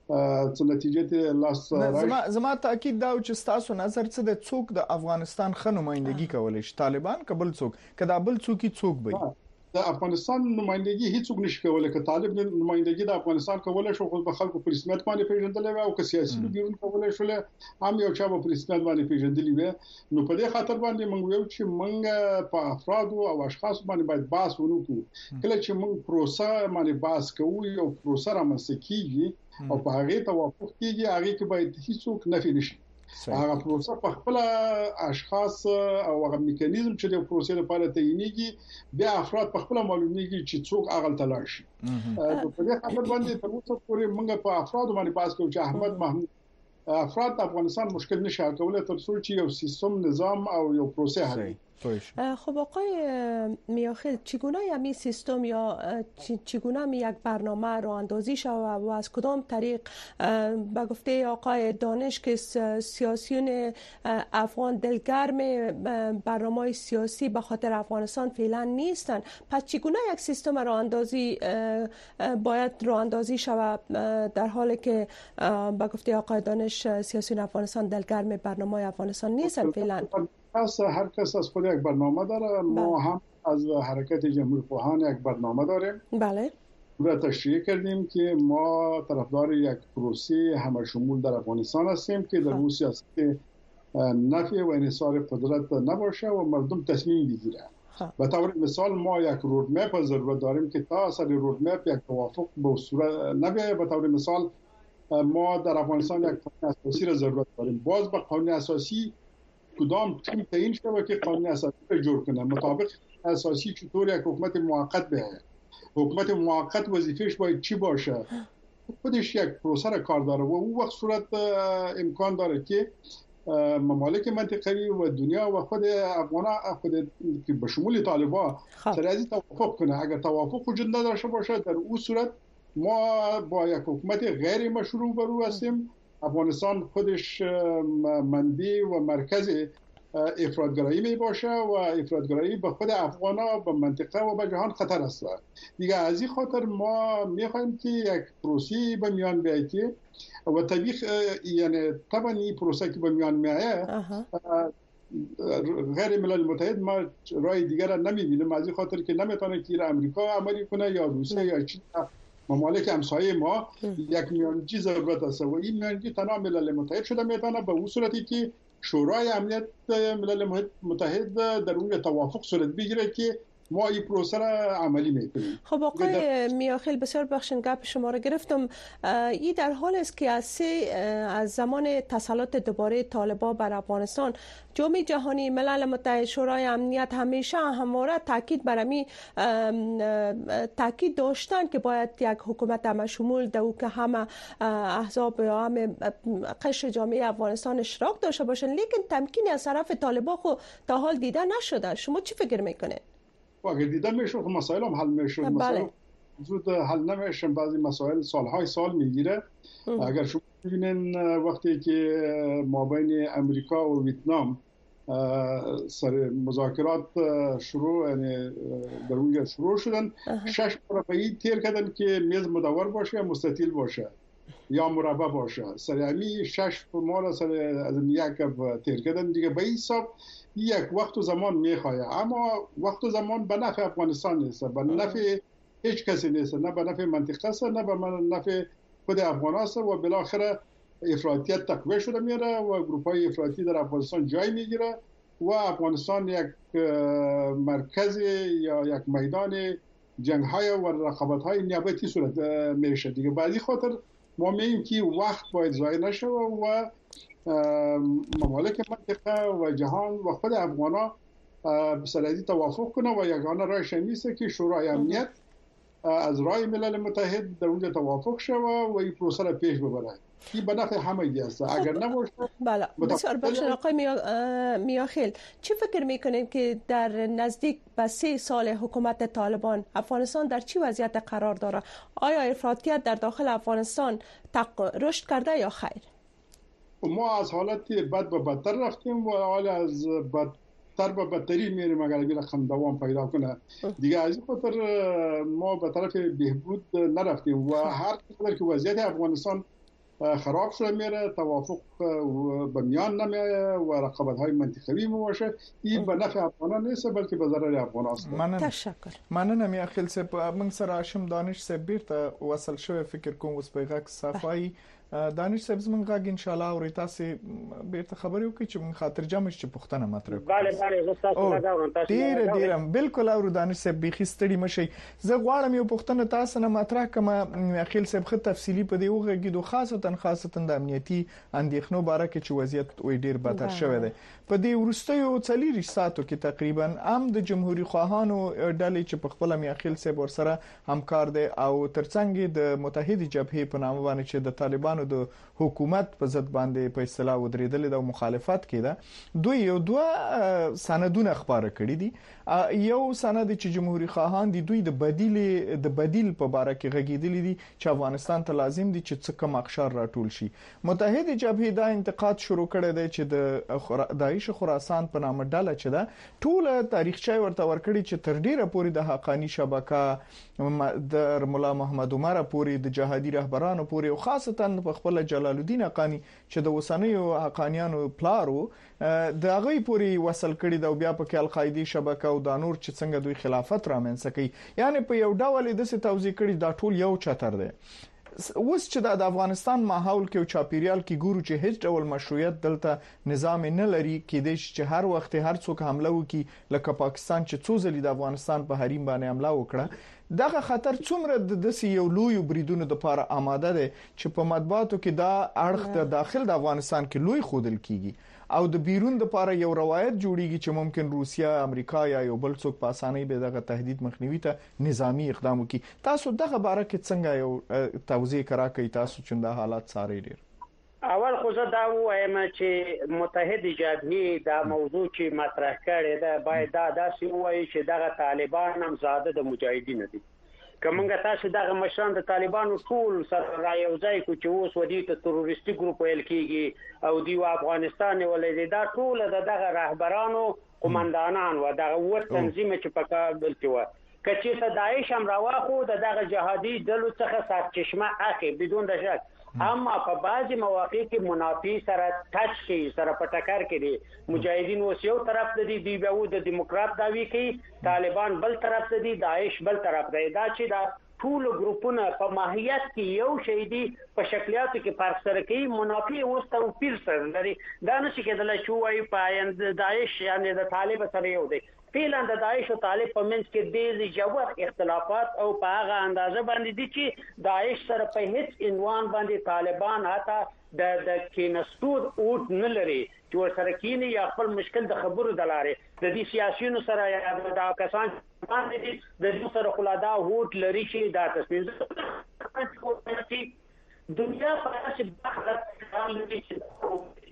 څه نتیجه ته لاس راځي. زما تاکید دا چې تاسو نظر څه د څوک د افغانستان خنو نمائندګي کولای شي طالبان قبل څوک کدا بل څوک به د افغانستان نمائندګي هیڅوک نشي کولای که طالب نمائندګي د افغانستان کولای شو خو په خلکو په رسمیت باندې پیژندل او که سیاسي بیرون کولای شو هم یو چا په رسمیت باندې پیژندل وي. نو په دې خاطر باندې موږ یو چې موږ په افراد او اشخاص باندې باید باس ونکړو. کله چې موږ پروسه باندې باس کوو یو پروسه رامنځته کیږي او په هغه توافق کیږي هغه کې باید هیڅوک نفي نشي. هغه پروسه په خپل اشخاص او هغه میکانیزم چې د پروسې لپاره تعینېږي بیا افراد په خپل معلومیږي چې څوک هغه تلل شي. په دې خاطر باندې تر اوسه پورې موږ په افراد باندې باس کوو چې احمد محمود افراد د افغانستان مشکل نشه کولای تر څو چې یو سیستم نظام او یو پروسه هست. خب آقای میاخیل چگونه همین سیستم یا چگونه می یک برنامه راه اندازی شود و از کدام طریق به گفته آقای دانش که سیاسیون افغان دلگرم برنامه سیاسی به خاطر افغانستان فعلا نیستند، پس چگونه یک سیستم راه اندازی باید راه اندازی شود در حالی که به گفته آقای دانش سیاسیون افغانستان دلگرم برنامه افغانستان نیستند فعلا؟ هر کس از خود یک برنامه داره. ما هم از حرکت جمهوری خواهان یک برنامه داریم. بله. را تشریح کردیم که ما طرفدار یک پروسه همشمول در افغانستان هستیم که در اون سیاست نفی و انحصار قدرت نباشه و مردم تصمیم بگیره. به طور مثال ما یک رودمپ ضرورت داریم که تا اثر رودمپ یک توافق به صورت نبیه. به طور مثال ما در افغانستان یک قانون اساسی را ضرورت داریم. باز به قانون اساسی کدام تیم تعیین شده که قانون اساسی را جور کنه مطابق اساسی چطور یک حکومت موقت به حکومت موقت وظیفهش باید چی باشه خودش یک پروسه را کار داره و اون وقت صورت امکان داره که ممالک منطقه‌ای و دنیا و خود افغانا خود که به شمول طالبان سریعی توافق کنه. اگر توافق وجود نداشته باشه در اون صورت ما با یک حکومت غیر مشروع برو هستیم. افغانستان خودش منبع و مرکز افراطگرایی می باشه و افراطگرایی به خود افغانا به منطقه و به جهان خطر است. دیگه از این خاطر ما می‌خوایم که یک پروسه به میان بیاید که و طبیعی یعنی طبعا این پروسه که به میان میاد غیر ملل متحد ما راه دیگر را نمی‌بینیم از این خاطر که نمیتونه که امریکا عملی کنه یا روسیه یا چین ممالک همسایه ما یک میانجی ضرورت است و این میانجی تنها ملل متحد شده میتونه به اون صورتی که شورای امنیت ملل متحد در اون توافق صورت بگیره که ما این پروسه را عملی میکنیم. خب آقای میاخیل بسیار بخشن گپ شما را گرفتم. این در حال است که از زمان تسلط دوباره طالبان بر افغانستان جامعه جهانی ملل متحد شورای امنیت همیشه همواره تاکید برمی تاکید داشتن که باید یک حکومت همشمول دو که همه احزاب یا همه قشر جامعه افغانستان اشتراک داشته باشن، لیکن تمکینی از طرف طالبان خو تا حال دیده نشده. شما چی فکر میکنید؟ اگر دیده میشه خب مسائل هم حل میشه. مسائل زود حل نمیشن. بعضی مسائل سالهای سال میگیره. اگر شما ببینین وقتی که مابین امریکا و ویتنام سر مذاکرات شروع یعنی در اونجا شروع شدن 6 مربعی تیر کردن که میز مدور باشه یا مستطیل باشه یا مربع باشه. سر همین 6 فرمال سر از یک تیر کردن دیگه به حساب یک وقت و زمان میخواه. اما وقت و زمان به نفع افغانستان نیست، به نفع هیچ کسی نیست، نه به نفع منطقه است نه به نفع خود افغان است و بالاخره افراطیت تقویت شده میره و گروپ‌های افراطی در افغانستان جای میگیره و افغانستان یک مرکز یا یک میدان جنگ‌های و رقابت‌های نیابتی صورت میشه دیگه. بعضی خاطر ما میگیم که وقت باید ضایع نشه و ممالک منطقه و جهان و خود افغان‌ها به صورتی توافق کنه و یگانه راهش نیست که شورای امنیت از راه ملل متحد در اونجا توافق شود و این پروسه را پیش ببره. این به نفع همه است. اگر نباشه بله بسیار بخش آقای میاخیل، چی فکر میکنید که در نزدیک به 3 سال حکومت طالبان افغانستان در چی وضعیت قرار داره؟ آیا افراطیت در داخل افغانستان رشد کرده یا خیر؟ ما از حالت بد به بدتر رفتیم و حال از بدتر به بدتری میریم اگر این رقم دوام پیدا کنه دیگه. از این خاطر ما به طرف بهبود نرفتیم و هر قدر که وضعیت افغانستان خراب شده میره، توافق به میان نمیاد و رقابت‌های منطقوی میشه، این به نفع افغانان نیست بلکه به ضرر افغانان است. تشکر. مننه میاخیل صاحب. من سره هاشم دانش صاحب بیرته وصل شوی فکر کوم اوس په غږ صفای دانش صاحب زمون غږ ان شاء الله اوري تاسو بیرته خبرې وکړي چې من خاطر جمع چې پښتنه مطرح بله تاسو راغورم تاسو ډیرم بالکل اورو دانش صاحب بيخي ستړي مشي. زه غواړم یو پښتنه تاسو نه مطرح کما میاخیل صاحب خو تفصیلی په دی وغږیدو خاصه د امنیتي اندېښنو باره کې چې وضعیت وې ډیر بدتر شوی دی. په دې ورستیو 40 ساعتو کې تقریبا هم د جمهوریت خواهانو ډلې چې په خپل میاخیل صاحب ورسره همکار دي او ترڅنګ د متحده جبهه په نامه باندې چې د طالبانو د حکومت په ضد باندې په اصطلاح ودرېدل د مخالفت کړه، دوی دوه سندونه خبره کړې دي. یو سند چې جمهوریت خواهان دي دوی د بدیل په اړه کې غږیدل دي چې افغانستان ته لازم دي چې څه کم اقشار راټول شي. متحده جبهه دا انتقاد شروع کړی دی چې د داعش خراسان په نامه ډله چې دا ټول تاریخچه ورته ورکړي چې تر ډیره پورې د حقانی شبکه د مولا محمد عمر پورې د جهادي رهبرانو پورې او خاصتا په خپل جلال الدین حقانی چې د وسنیو حقانیانو پلارو د هغه پورې وصل کړي دا بیا په کې القاعده شبکه او د نور چې څنګه دوی خلافت رامنځته کوي، یعنی په یو ډول د څه توضیح کړي دا ټول یو چتر دی. اوس چې د افغانستان ماحول کې او چاپیریال کې ګورو چې هیڅ ډول مشروعیت دلته نظام نه لري، کېدای شي چې هر وخت هر څوک حمله وکړي لکه پاکستان چې څو ځلې د افغانستان په حریم باندې حمله وکړه. دغه خطر څومره د دسي یو لوی بریدونو د لپاره آماده دي چې په مطبوعاتو کې دا اړخ د داخل د افغانستان کې لوی خودل کیږي او د بیرون د لپاره یو روایت جوړیږي چې ممکن روسیا، امریکا یا یو بل څوک په اسانۍ به دغه تهدید مخنیوي ته نظامی اقدام وکړي. تاسو دغه باره کې څنګه یو توضیح راکړئ تاسو چې دا حالات ساري دي؟ اول خو زه دا وایم چې متحده جبهه دا موضوع چې مطرح کړي دا باید دا داسې وایي چې دغه طالبان هم زاده د مجاهدین دي. کومه تاسو دغه مشران د طالبانو ټول سره رايوځای کو چې اوس ودی ته تروریستي ګروپ ویل کیږي او دی افغانستان ولې دا ټول دغه رهبرانو قومندانان و دغه و تنظیم چې په کابل کې و کچې ته داعش هم راواخو دغه جهادي دلو څخه سرچشمه اخی بدون د شک، اما په بعضی مواقع کې منافی سره ټچ شي سره پټکر کړي. مجاهدین اوس یو طرف ته دي به د دیموکرات داوی کوي، طالبان بل طرف ته دي، داعش بل طرف دی. دا چې دا ټول ګروپونه په ماهیت کې یو شی دي، په شکلیاتو کې فرق سره کوي. منافی اوس توپیر سره لري. دا نشي کېدلی چې وایي په داعش یعنی د طالب سره یو دی. فعلا د داعش او طالب په منځ کې ډېر ژور اختلافات او په هغه اندازه باندې دي چې داعش سره په هیڅ عنوان باندې طالبان حتی د کینستود اوټ نه لري چې ورسره کینی یا خپل مشکل د خبرو د لارې د دې سیاسيونو سره یا د کسان باندې د دې سره خلادا اوټ لري چې دا تصمیم دنیا په اساس باندې چې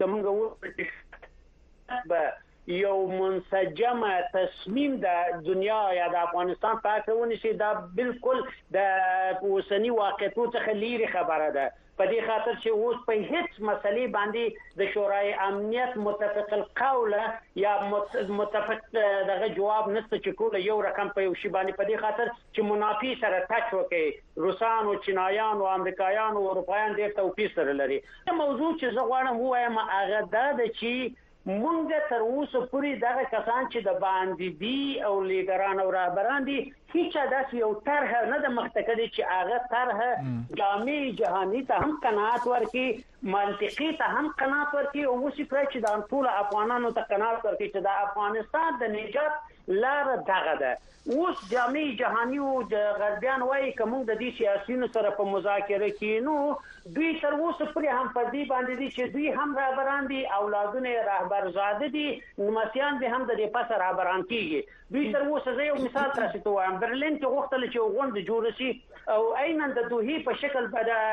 موږ یو منسجمه تصمیم د دنیا یا د افغانستان په اړه ونیسي، دا بالکل د اوسنی واقعیتو څخه لیري خبره ده. په دې خاطر چې اوس په هیڅ مسلې باندې د شورای امنیت متفق القول یا متفق دغه جواب نشته چې کول یو رقم په یو شی باندې. په دې خاطر چې منافی سره ټچ وکړي، روسان او چینایان او امریکایان او اروپایان ډېر توپیر سره لري. موضوع چې زه غواړم وایم هغه دا ده چې مونږ تر اوسه پورې دغه کسان چې د باندې دي او لیډران او رهبران دي هیڅ داس یو طرح نه د مختکدي چې هغه طرح جامع جهاني ته هم قناعت ورکي، منطقي ته هم قناعت ورکي او وسی پر چې د ټول افغانانو ته قناعت ورکي چې د افغانستان د نجات لار دغه ده. اوس جامع جهاني او د غربیان وايي کوم د دې سیاسيونو سره په مذاکره کې نو دوی تر اوسه پرې هم په دې باندې دي چې دوی هم رهبران دي، اولادونه رهبرزاده دي، نمسیان به هم د دې پس رهبران کیږي. دوی تر اوسه زه یو مثال تاسو ته وایم، برلین کې غوښتل چې غونډه جوړ شي او عیناً د دوی په شکل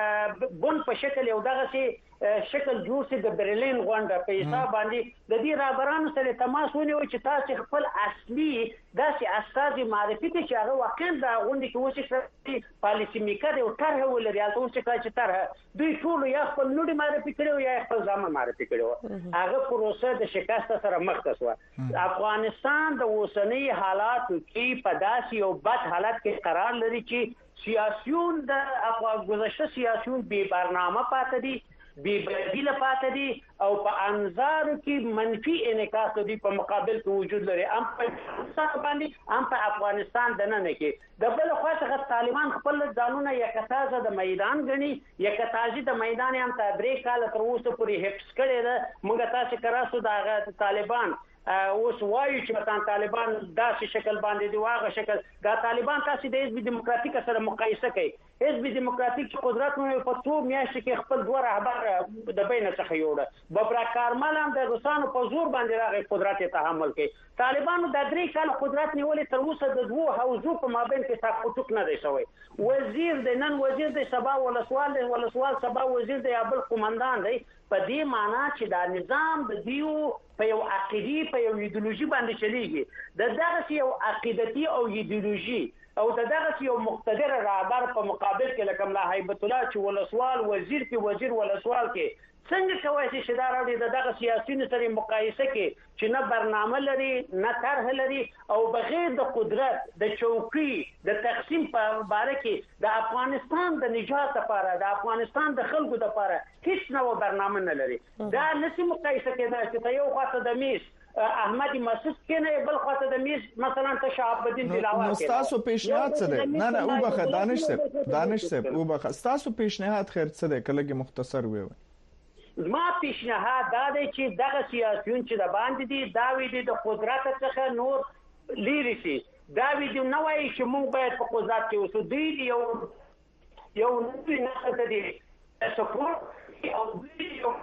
بن په شکل یو دغه سي شکل جوړ شي د برلین غونډه په حساب باندې د دې رهبرانو سره تماس ونیو چې تاسو خپل اصلي داسې استاد معرفي چې هغه واقعا د غونډې کې وشي پالیسي میکر او طرح ولري تاسو چې طرح دوی ټول یا خپل نوړي معرفي کړو یا خپل ځامن معرفي کړو. هغه پروسه د شکست سره مخ شو. افغانستان د اوسنۍ حالات کې په داسې یو بد حالت کې قرار لري چې سیاسيون د افغان گذشته سیاسيون بے برنامه پاتې دي، بے بدیل پاتې دي او په انظار کې منفي انعکاس دي په مقابل کې وجود لري. ام په افغانستان باندې ام په افغانستان دنه کې د بل خواته طالبان خپل ځانونه یکتازه د میدان غني، یکتازي د میدان هم ته درې کال تر اوسه پورې حفظ کړي ده. موږ تاسو کراسو د طالبان اوس وایي چې مثلا طالبان داسې شکل باندې دی واغه شکل دا طالبان تاسو د حزب دیموکراتیک سره مقایسه کوي. حزب دیموکراتیک قدرت نو په څو میاشتې کې خپل دوه رهبر د بین څخه یوړه. ببرا کارمل هم د روسانو په زور باندې راغی قدرت تحمل کوي. طالبانو د 3 کال قدرت نیولې تر اوسه د دوه حوزو په مابین کې تاقوتک نه دی شوی. وزیر د نن وزیر د سبا ولسوال سبا وزیر د یابل قومندان دی. په دې معنی چې دا نظام د دیو په یو عقیدی په یو ایدئولوژي باندې چلیږي. د دغه یو عقیدتي او ایدئولوژي او دغه یو مقتدر رهبر په مقابل کې لکه ملا هیبت الله چې ولسوال وزیر کې وزیر ولسوال کې څنګه کوي چې دا راوړي دغه سیاسيونو سره مقایسه کې چې نه برنامه لري نه طرح لري او بغیر د قدرت د چوکۍ د تقسیم په اړه کې د افغانستان د نجات لپاره د افغانستان د خلکو لپاره هیڅ نوې برنامه نه لري. دا نسی مقایسه کېدای چې یو خاطر د میس احمد مسعود کنه بل خاطر د میس مثلا تشعب الدین دلاور کې تاسو پیشنهاد څه دی؟ نه او بخه دانش صاحب او بخه تاسو پیشنهاد خیر څه دی کله مختصر وي؟ ما پیشنهاد دا دی چې دغه سیاسيون چې د باندې دي دا وی دي د قدرت څخه نور لیري شي. دا وی دي نو وايي چې موږ باید په قدرت کې اوسو. دوی یو نوی نه دي سپورت او دوی یو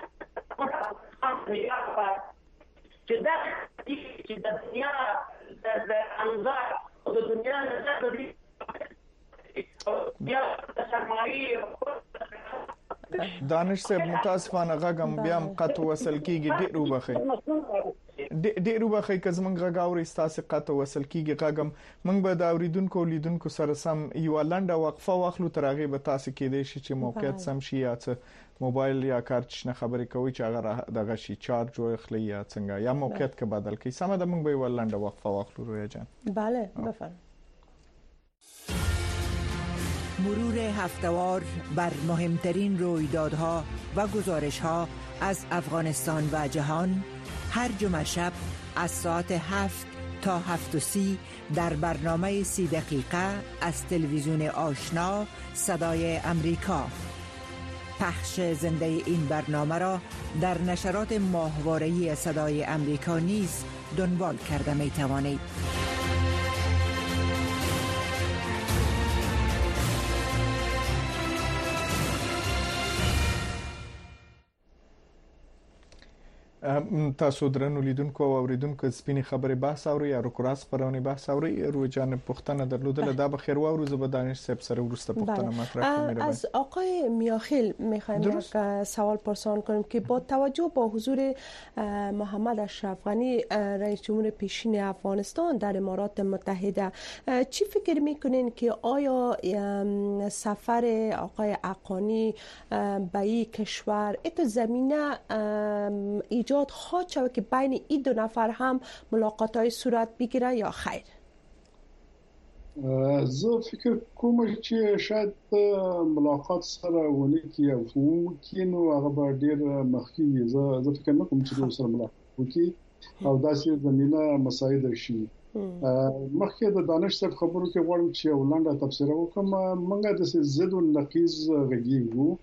چې د دنیا د انظار او د دنیا د بیا سرمایي دانش صاحب متاسفانه غږم بیا قطع وصل کیږي. ډیر وبخې که زمونږ غږ اوري ستاسو قطع وصل کیږي غږم موږ به د اوریدونکو لیدونکو سره سم یو لنډه وقفه واخلو تر هغه به تاسو کې دې شي چې موقعیت سم شي یا څه موبایل یا کارت شنه خبرې کوي چې هغه دغه شي چارج وخلی یا څنګه یا موقعیت کې بدل کی سم ده موږ به یو لنډه وقفه واخلو رویا جان. بله بفرمایید. مرور هفته‌وار بر مهمترین رویدادها و گزارش‌ها از افغانستان و جهان هر جمعه شب از ساعت 7 تا 7:30 در برنامه 30 دقیقه از تلویزیون آشنا صدای امریکا. پخش زنده این برنامه را در نشرات ماهواره‌ای صدای امریکا نیز دنبال کرده می توانید. تاسو درنو لیدونکو او اوریدونکو سپینې خبرې بحث اوري یا روکراس خبرونه بحث اوري روی جانب پختنه درلودل دا بخیر و روز به دانش صاحب سره ورسته پختنه مطرح کنیم. از آقای میاخیل میخوایم یک سوال پرسان کنیم که با توجه با حضور محمد اشرف غنی رئیس جمهور پیشین افغانستان در امارات متحده چی فکر میکنین که آیا سفر آقای حقانی به این کشور این زمینه ایجاد خواهد شود که بین این دو نفر هم ملاقات‌های صورت بگیره یا خیر؟ زه فکر کوم چې شاید ملاقات سره ونه کیږي او کینو هغه به ډیر مخکې زه فکر نه کوم چې سره ملاقات وکړي او داسې زمينه مسایل شي. مخکې د دانش صاحب خبرو کې غواړم چې ولنډه تفسیر وکم. موږ د زید او نقیز غږیږو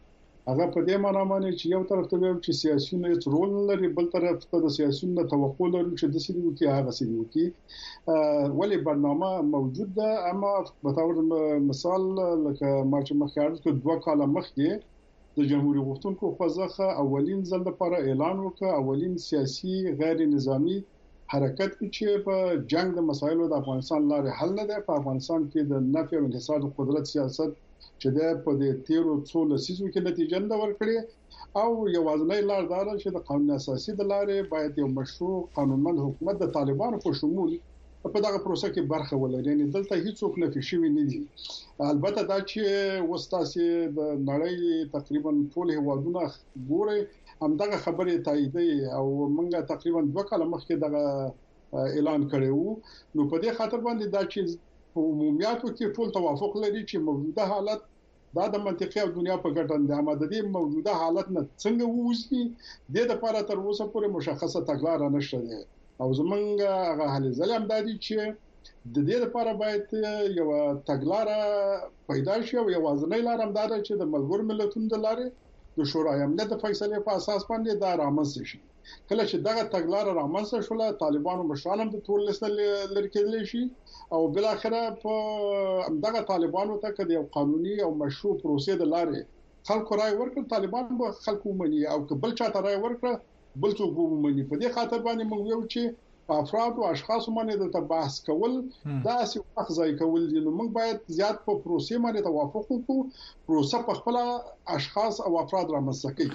هغه په دې معنی باندې چې یو طرف ته وایي چې سیاسيون هیڅ رول نه لري، بل طرف ته د سیاسيون نه توقع لري چې د سیمو کې هغه سیمو کې ولې برنامه موجود ده. اما په تور مثال لکه ما چې مخکې د 2 کال مخکې د جمهوریت غوښتونکو خوځښت اولین ځل لپاره اعلان وکړ، اولین سیاسي غیر نظامی حرکت چې په جنگ د مسایلو د افغانستان لارې حل نه ده. په افغانستان کې د نفي او انحصار قدرت سیاست چې د په دې 13 لسیزو کې نتیجه نه ورکړي او یوازنۍ لار دا ده چې د قانون اساسي د لارې باید یو مشروع قانونمند حکومت د طالبانو په شمول په دغه پروسه کې برخه ولري. یعنی دلته هیڅوک نفي شوی نه دي. البته دا چې وستاسي د نړۍ تقریبا ټول هوادونه ګوري همدغه خبره تاییدي او موږ تقریبا 2 کال مخکې دغه اعلان کړو. نو په دې خاطر باندې دا چې په عمومیاتو کې ټول توافق لري چې موجوده حالت دا د منطقي او دنیا په ګټه ده. اما د دې موجوده حالت نه څنګه ووځي د لپاره تر اوسه پورې مشخصه تګلارې نشته ده او زمونږ هغه حل زلم دادی چې د دې لپاره باید یو تګلارې پیدا شي او یو ځنې لار هم دا چې د ملګرو ملتونو د لارې د شورای امنیت د فیصلې په اساس باندې دا رامنځته شي. کله چې دغه تګلارې رامنځته شوله طالبانو مشران هم د ټول لسته لري کېدل شي او بل اخره په دغه طالبانو ته کډ یو قانوني او مشروع پروسې د لارې خلکو راي ورکړ، طالبان به خلکو مني او بل چاته راي ورکړ بل څوک ومني. په دې خاطر باندې موږ یو چې افراد او اشخاص باندې د بحث کول دا څه وخت ځای کول دي. نو موږ باید زیات په پروسې باندې توافق وکړو، پروسه په خپل اشخاص او افراد رامنځته کړي.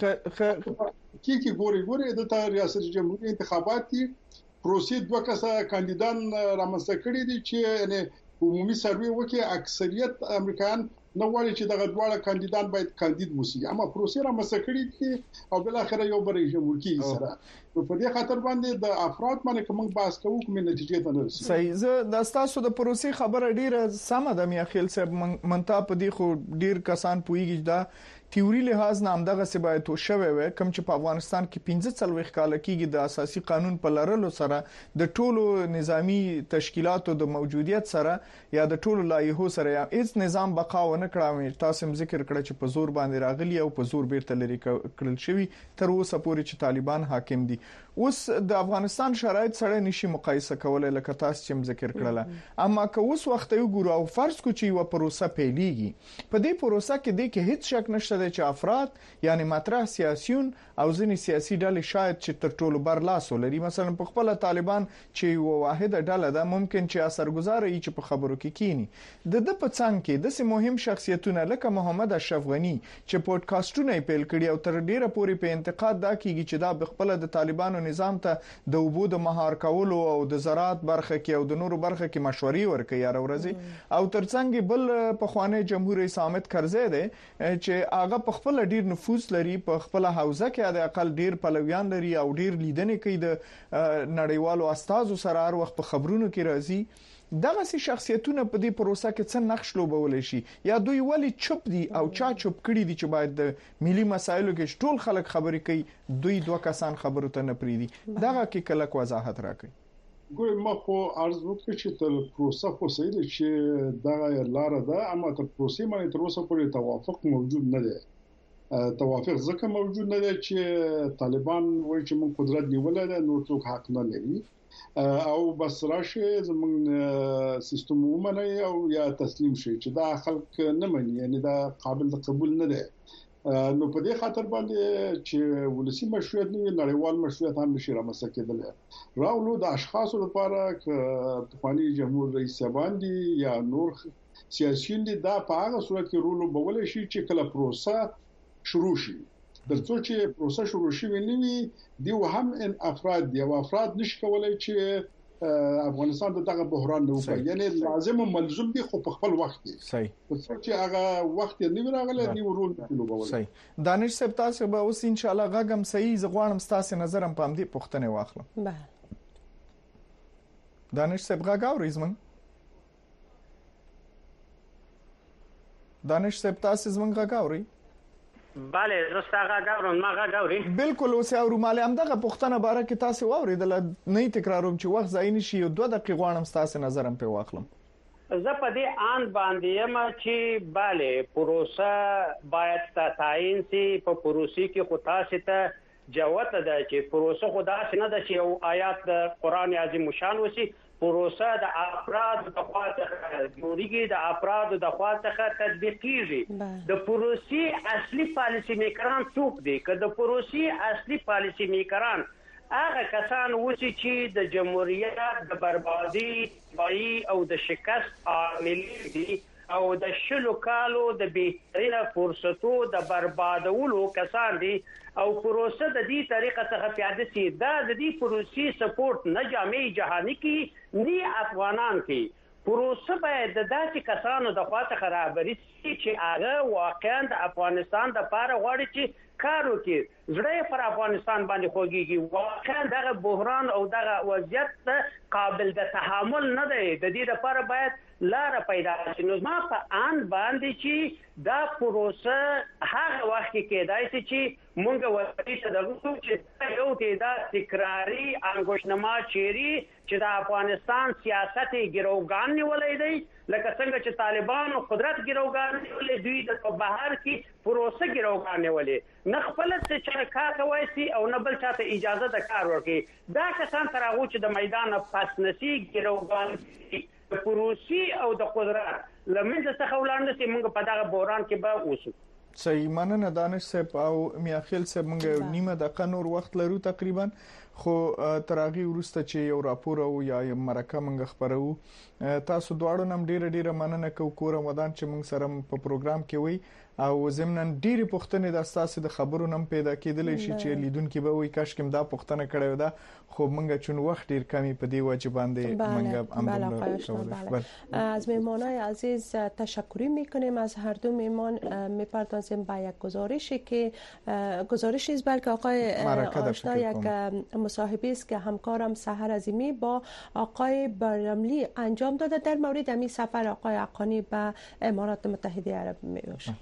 کی ګوري د ریاست جمهوریت انتخابات کې پروسې 2 کسه کاندیدان رامنځته کړي دي چې یعنی عمومي سروې وکي اکثریت امریکایان نو غواړي چې دغه دواړه کاندیدان باید کاندید وسی، اما پروسې رامنځته کړي دي او بل اخر یو بری جمهوریت سره. نو په دې خاطر باندې د افراد باندې کوم بحث کوو کوم نتیجې ته نرسي. صحیح. زه د تاسو د پروسې خبره ډیره سم ده میا خیل صاحب. منتا په دې خو ډیر کسان پویږي دا تیوري لحاظ نام دغه سی باید تو شوي وي کوم چې په افغانستان کې 15 کال کېږي د اساسي قانون په لرلو سره د ټولو نظامی تشکیلاتو د موجودیت سره یا د ټولو لایحو سره یا هیڅ نظام بقا ونه کړاوي. تاسو هم ذکر کړی چې په زور باندې راغلی او په زور بیرته لري کړل شوی تر اوسه پورې چې طالبان حاکم دي. اوس د افغانستان شرایط سره نشي مقایسه کولای لکه تاسو چې ذکر کړل. اما که اوس وخت یو ګورو او فرض کو چې یو پروسه پیلېږي، په دې پروسه کې د هیڅ شک نشته چې افراد یعنی مطرح سیاسيون او ځینې سیاسي ډلې شاید چې تر ټولو بر لاس ولري. مثلا په خپل طالبان چې یو واحده ډله ده ممکن چې اثرګذار وي چې په خبرو کې کینی. د په څنګ کې د مهم شخصیتونه لکه محمد اشرف غنی چې پودکاسټونه پیل کړي او تر ډیره پورې په انتقاد دا کیږي چې دا بخپل د طالبانو نظام ته د وبو د مهار کولو او د زراعت برخه کې او د نورو برخه کې مشورې ورکوي یا ورځي او ترڅنګ بل په خوانه جمهور رئیس حامد کرزی دی چې هغه په خپل ډیر نفوذ لري، په خپل حوزه کې د اقل ډیر پلویان لري او ډیر لیدنې کوي د نړیوالو استادو سره هر وخت په خبرونو کې راځي. دغه سي شخصیتونه په دې پروسه کې څه نقش لوبول شي یا دوی ولی چوپ دي او چا چوپ کړي دي چې باید د ملي مسایلو کې ټول خلک خبرې کوي، دوی 2 کسان خبرو ته نه پریدي. دغه کې کله وضاحت راکړي. ګورم ما خو ارزو وکړ چې تر پروسه خو صحیح ده چې دا لار ده، اما تر پروسې باندې تر اوسه پورې توافق موجود نه دی. توافق ځکه موجود نه دی چې طالبان وایي چې موږ قدرت نیولای دی، نور څوک حق نه لري او بس راشه زمون سیستم ومني او یا تسلیم شي چې دا خلک نه مني، یعنی دا قابل د قبول نه دی. نو په دې خاطر باندې چې ولسی مشروعیت نه نړیوال مشروعیت هم نشي رامنځته کېدل. راولو د اشخاصو لپاره پخوانی جمهور رئیس باندې یا نور سیاسيون دي دا په هغه صورت کې رول وبول شي چې کله پروسه شروع شي. درڅو چې پروسه شروع شي ویني دی هم ان افراد دی او افراد نشي کولای چې افغانستان دغه بحران نه وکړي، یعنی لازم او ملزم دي خو په خپل وخت دی. صحیح. چې هغه وخت یې نیو راغله دی ورول کولو. صحیح. دانش صاحب تاسو به اوس ان شاء الله غږم صحیح زغوانم تاسو نظرم پام دي پښتنه واخلم. بله. دانش صاحب غږ اورئ زمون؟ دانش صاحب تاسو زمون غږ اورئ؟ بله زستا غاورم ما غاوري بالکل. اوس اورو مال هم دغه پښتنه باره کې تاسو واوریدل، نه تکراروم چې وخت ځای نشي. 2 دقیقې غواړم تاسو نظرم په واخلم. زه په دې آن باندې یم چې bale پروسه باید تعین سي په پروسې کې خو تاسو ته جوته ده چې پروسه خدا څنګه د یو آیات د قران عظیم شان وسی پروسه د افراد د خواته جوړیږي د افراد د خواته تطبیق کیږي د پروسې اصلي پالیسي میکران څوک دي که د پروسې اصلي پالیسي میکران هغه کسان وسی چې د جمهوریت د بربادي او د شکست عامل دي او د شلو کالو د بهترینه فرصتو د بربادولو کسان دي او پروسه د دې طریقه څخه پیاده سي دا د دې پروسې سپورټ نه جامع جهاني کې نه افغانان کې پروسه باید د داسې کسانو د خواته خرابري چې هغه واقعا د افغانستان د لپاره غواړي چې کار وکړي زړه پر افغانستان باندې خوږيږي واقعا دغه بحران او دغه وضعیت قابل د تحمل نه دی د دې لپاره باید لار پیدا شي نو ما په ان باندې چې دا پروسه هغه وخت کې کېدای شي چې مونږ ورته د روسو چې یو تعداد تکراری انګوشنما چيري چې د افغانستان سیاست ګروګان نیولې دی لکه څنګه چې طالبان او قدرت ګروګان نیولې دوی د بهر کې پروسه ګروګان نیولې نه خپل څه شرکت کوي سي او نه بل چاته اجازه د کار ورکړي دا کسان تر هغه چې د میدان پس نسی ګروګان د پروسې او د قدرت لمنځه څخه ولاندې چې موږ په دغه بحران کې به اوسو صحیح مننه دانش صاحب او میاخیل صاحب موږ نیمه دقیقه نور وخت لرو تقریبا خو ترغی ورسته چې یو راپور او یا مرکه موږ خبرو تاسو دواړو نم ډیره مننه کوم ودان چې موږ سره په پروګرام کې وي او زمنن ډیره پښتنې د اساس د خبرو نم پیدا کېدلې شي چې لیدونکو به وي کاش کوم دا پښتنه کړو دا خو موږ چون وخت ډیر کمی په دی واجب باندې موږ از مهمانای عزیز تشکری میکنیم از هر دو مهمان میپردازیم به یک گزارشی که گزارشی است بلکه آقای آشنا یک مصاحبه است که همکارم سحر عظیمی با آقای برملی انجام داده در مورد همین سفر آقای حقانی به امارات متحده عرب میباشه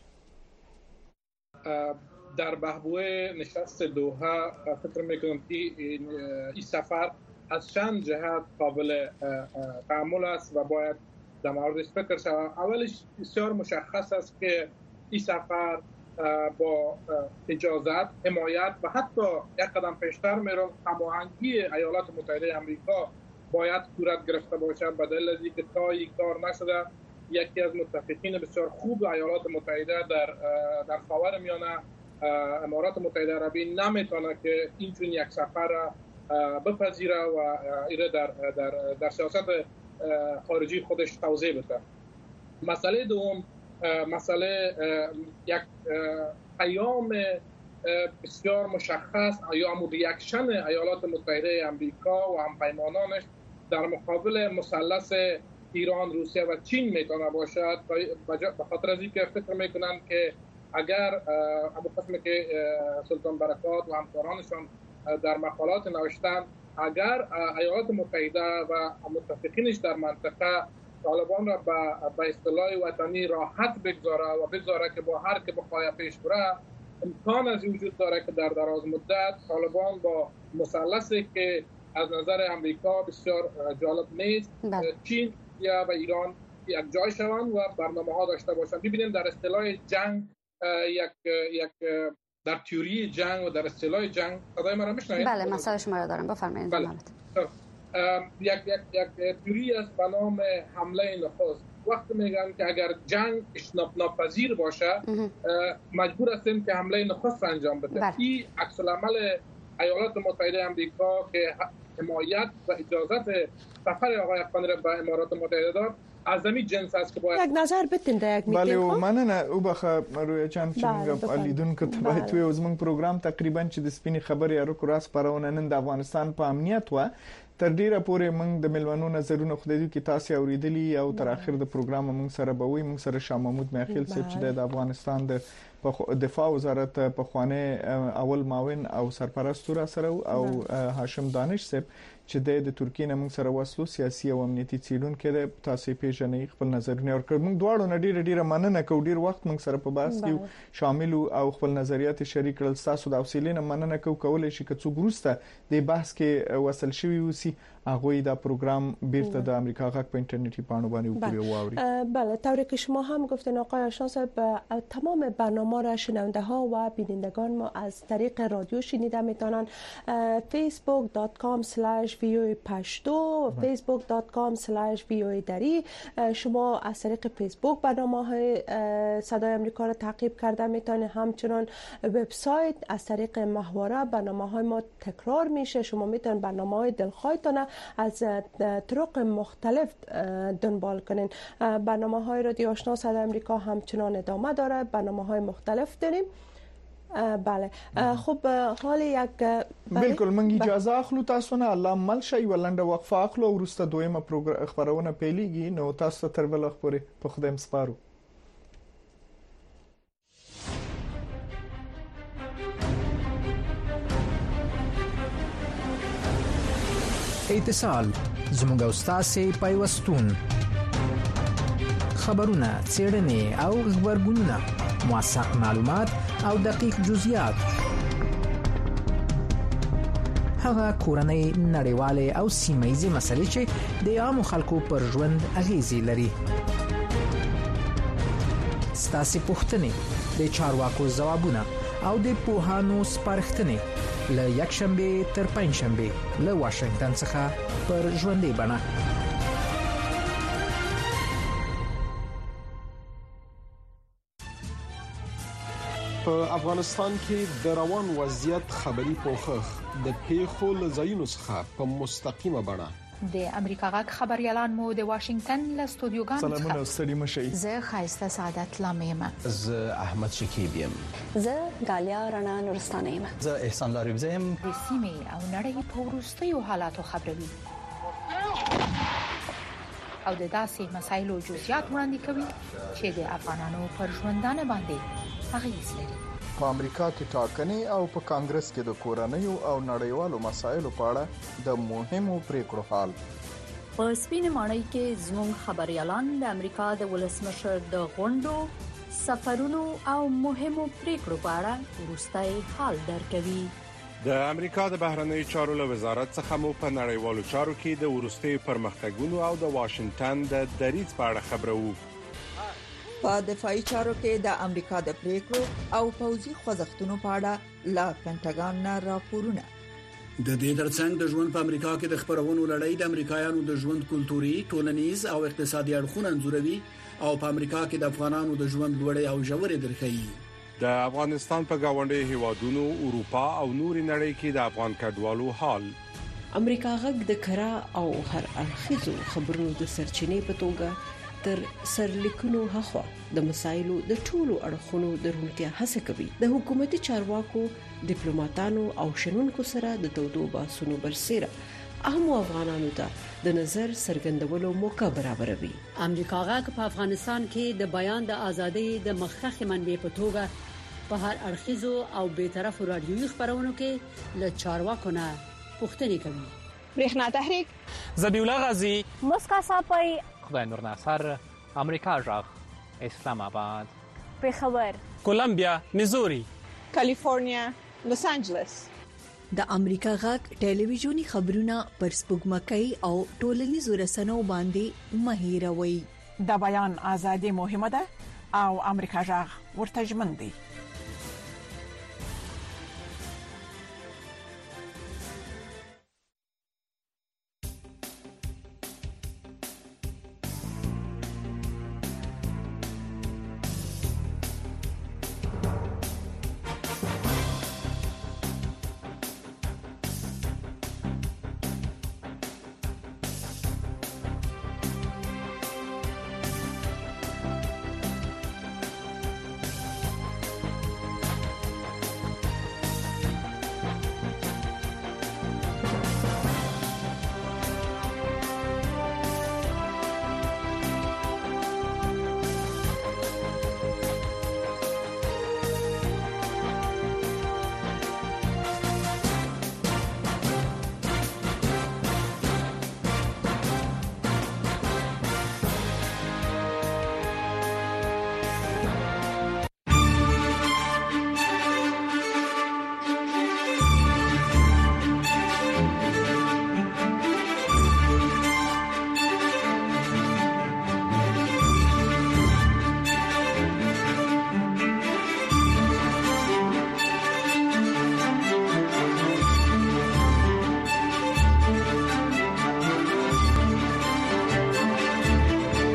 در بهبوه نشست دوحه فکر میکنم که این سفر از چند جهت قابل تأمل است و باید در موردش فکر شود. اولش بسیار مشخص است که این سفر با اجازت، حمایت و حتی یک قدم پیشتر میرم هماهنگی ایالات متحده آمریکا باید صورت گرفته باشد به دلیل از اینکه تا این کار نشده یکی از متفقین بسیار خوب ایالات متحده در خاورمیانه امارات متحده عربی نمیتونه که اینچون یک سفر بپذیره و ایره در سیاست خارجی خودش توضیح بده. مسئله دوم مسئله یک پیام بسیار مشخص یا ریاکشن ایالات متحده آمریکا و همپیمانانش در مقابل مثلث ایران، روسیه و چین میتونه باشد به خاطر از اینکه فکر میکنن که اگر ابو قاسم که سلطان برکات و همکارانشان در مقالات نوشتن اگر ایالات متحده و متفقینش در منطقه طالبان را به اصطلاح وطنی راحت بگذاره که با هر که بخواه پیش بره امکان از وجود داره که در دراز مدت طالبان با مثلثی که از نظر امریکا بسیار جالب نیست چین یا و ایران یک جای شوند و برنامه ها داشته باشند. ببینیم در اصطلاح جنگ یک در تئوری جنگ و در اصطلاح جنگ صدای من را میشنوید؟ بله مسئله شما را دارم بفرمایید. بله. یک تئوری است به نام حمله نخست. وقتی میگن که اگر جنگ ناپذیر باشه مجبور هستیم که حمله نخست انجام بده. این عکس العمل ایالات متحده آمریکا که حمایت و اجازت سفر آقای حقانی را به امارات متحده داد از همین جنس است که باید یک نظر بدین در یک میتینگ. بله و مننه او بخه روی چند چې موږ لیدونکو ته باید وي زموږ پروګرام تقریبا چې د سپینې خبرې اړو راس پرونه نن د افغانستان په امنیت و تر ډیره پورې موږ د ملمنو نظرونه خدای دې کې تاسو اوریدلی او تر اخر د پروګرام موږ سره به وي موږ سره شاه محمود میاخیل صاحب چې د افغانستان د دفاع وزارت په خوانه اول معاون او سرپرست را سره او هاشم دانش صاحب چې د ترکیې نه موږ سره وسلو سیاسي او امنیتي څیړونکو د تاسو پیژنې خپل نظرونه ورکړ موږ دواړو نه ډیره مننه کوو ډیر وخت موږ سره په بحث کې شامل او خپل نظریات شریک کړل تاسو د حوصلې نه مننه کوو کولای شي چې څو ګروسته د بحث کې وصل شوی وسی هغه دا پروگرام بیرته د امریکا غږ په اینټرنیټي پاڼو باندې وګوري او اوري. بله طوری که شما هم گفتین آقای آشنا صاحب، تمام برنامه را شنونده ها و بینندگان ما از طریق رادیو شنیده میتونن. facebook.com/voa پشتو، facebook.com/voa دری. شما از طریق فیسبوک برنامه های صدای آمریکا را تعقیب کرده میتونید. همچنان وبسایت از طریق ماهواره برنامه های ما تکرار میشه. شما میتونید برنامه های دلخواهتان از طرق مختلف دنبال کنین. برنامه های رادیو آشنا صدای آمریکا همچنان ادامه داره. برنامه های مختلف داریم. بله خب حال یک بالکل من اجازه اخلو تاسو نه الله مل شي ولنده وقفه اخلو ورسته دویمه خبرونه پیلېږي نو تاسو تر بل خبرې په خدای سپارو. اتصال زموږ استاد پیوستون خبرونه څېړنې او خبرګونونه موثق معلومات او دقیق جزئیات هغه کورنۍ نړیواله او سیمه‌یزه مسلې چې د عامو خلکو پر ژوند اغیزې لري. ستاسو پوښتنې د چارواکو ځوابونه او د پوهانو سپارښتنې له یکشنبه تر پنځشنبه له واشنگټن څخه پر ژوندې بڼه. په افغانستان کې د روان وضعیت خبري پوښښ د پیښو لزاینو څخه په مستقیمه بڼه د امریکا غږ خبريالان مو د واشنگټن له استودیوګانو څخه سلامونه ستړي مشي. زه خایسته سعادت لامیم. زه احمد شکیب یم. زه غالیا رڼا نورستانه یم. زه احسان لاریب یم. د سیمې او نړۍ په وروستیو حالاتو خبروي او د داسې مسایلو جزئیات وړاندې کوي چې د افغانانو پر ژوندانه باندې اغیز لري. په امریکا کې ټاکنې او په کانګرس کې د کورنیو او نړیوالو مسایلو په اړه د مهمو پریکړو حال. په سپینې ماڼۍ کې زموږ خبريالان د امریکا د ولسمشر د غونډو، سفرونو او مهمو پریکړو په اړه وروستي حال درکوي. د امریکا د بهرنیو چارو له وزارت څخه مو په نړیوالو چارو کې د وروستي پرمختګونو او د واشنگټن د دریځ په اړه خبرو. په دفاعي چارو کې د امریکا د پریکړو او پوځي خوځښتونو په اړه لا پینټاګان نه راپورونه. د دې ترڅنګ د ژوند په امریکا کې د خبرونو لړۍ د امریکایانو د ژوند کلتوري، ټولنیز او اقتصادي اړخونه انځوروي او په امریکا کې د افغانانو د ژوند لوړې او ژورې درخي. د افغانستان په گاونډي هیوادونو، اروپا او نورې نړۍ کې د افغان کډوالو حال. امریکا غږ د کرا او هر اړخیزو خبرونو د سرچینې په توګه تر سرلیکونو هغه د مسایلو د ټولو اړخونو د روڼتیا هڅه کوي. د حکومتي چارواکو، ډیپلوماټانو او شنونکو سره د تودو بحثونو برسېره اهم افغانانو ته د نظر څرګندولو موقع برابروي. امریکا غږ په افغانستان کې د بیان د ازادۍ د مخکښ منبع په توګه په هر اړخیزو او بی‌طرفو رادیوي خبرونو کې له چارواکو نه پوښتنې کوي. برېښنا تحریک، ذبیح الله غازی، مسکا صاحب، خدای نور ناصر، امریکا غږ، اسلام آباد، پېښور، کولمبیا، میزوري، کالیفورنیا، لوس انجلس. د امریکا غږ ټلویزیونی خبرونه پر سپوږمکۍ او ټولنیزو رسنیو باندې مهیروي. د بیان ازادي مهمه ده او امریکا غږ ورته ژمن دی.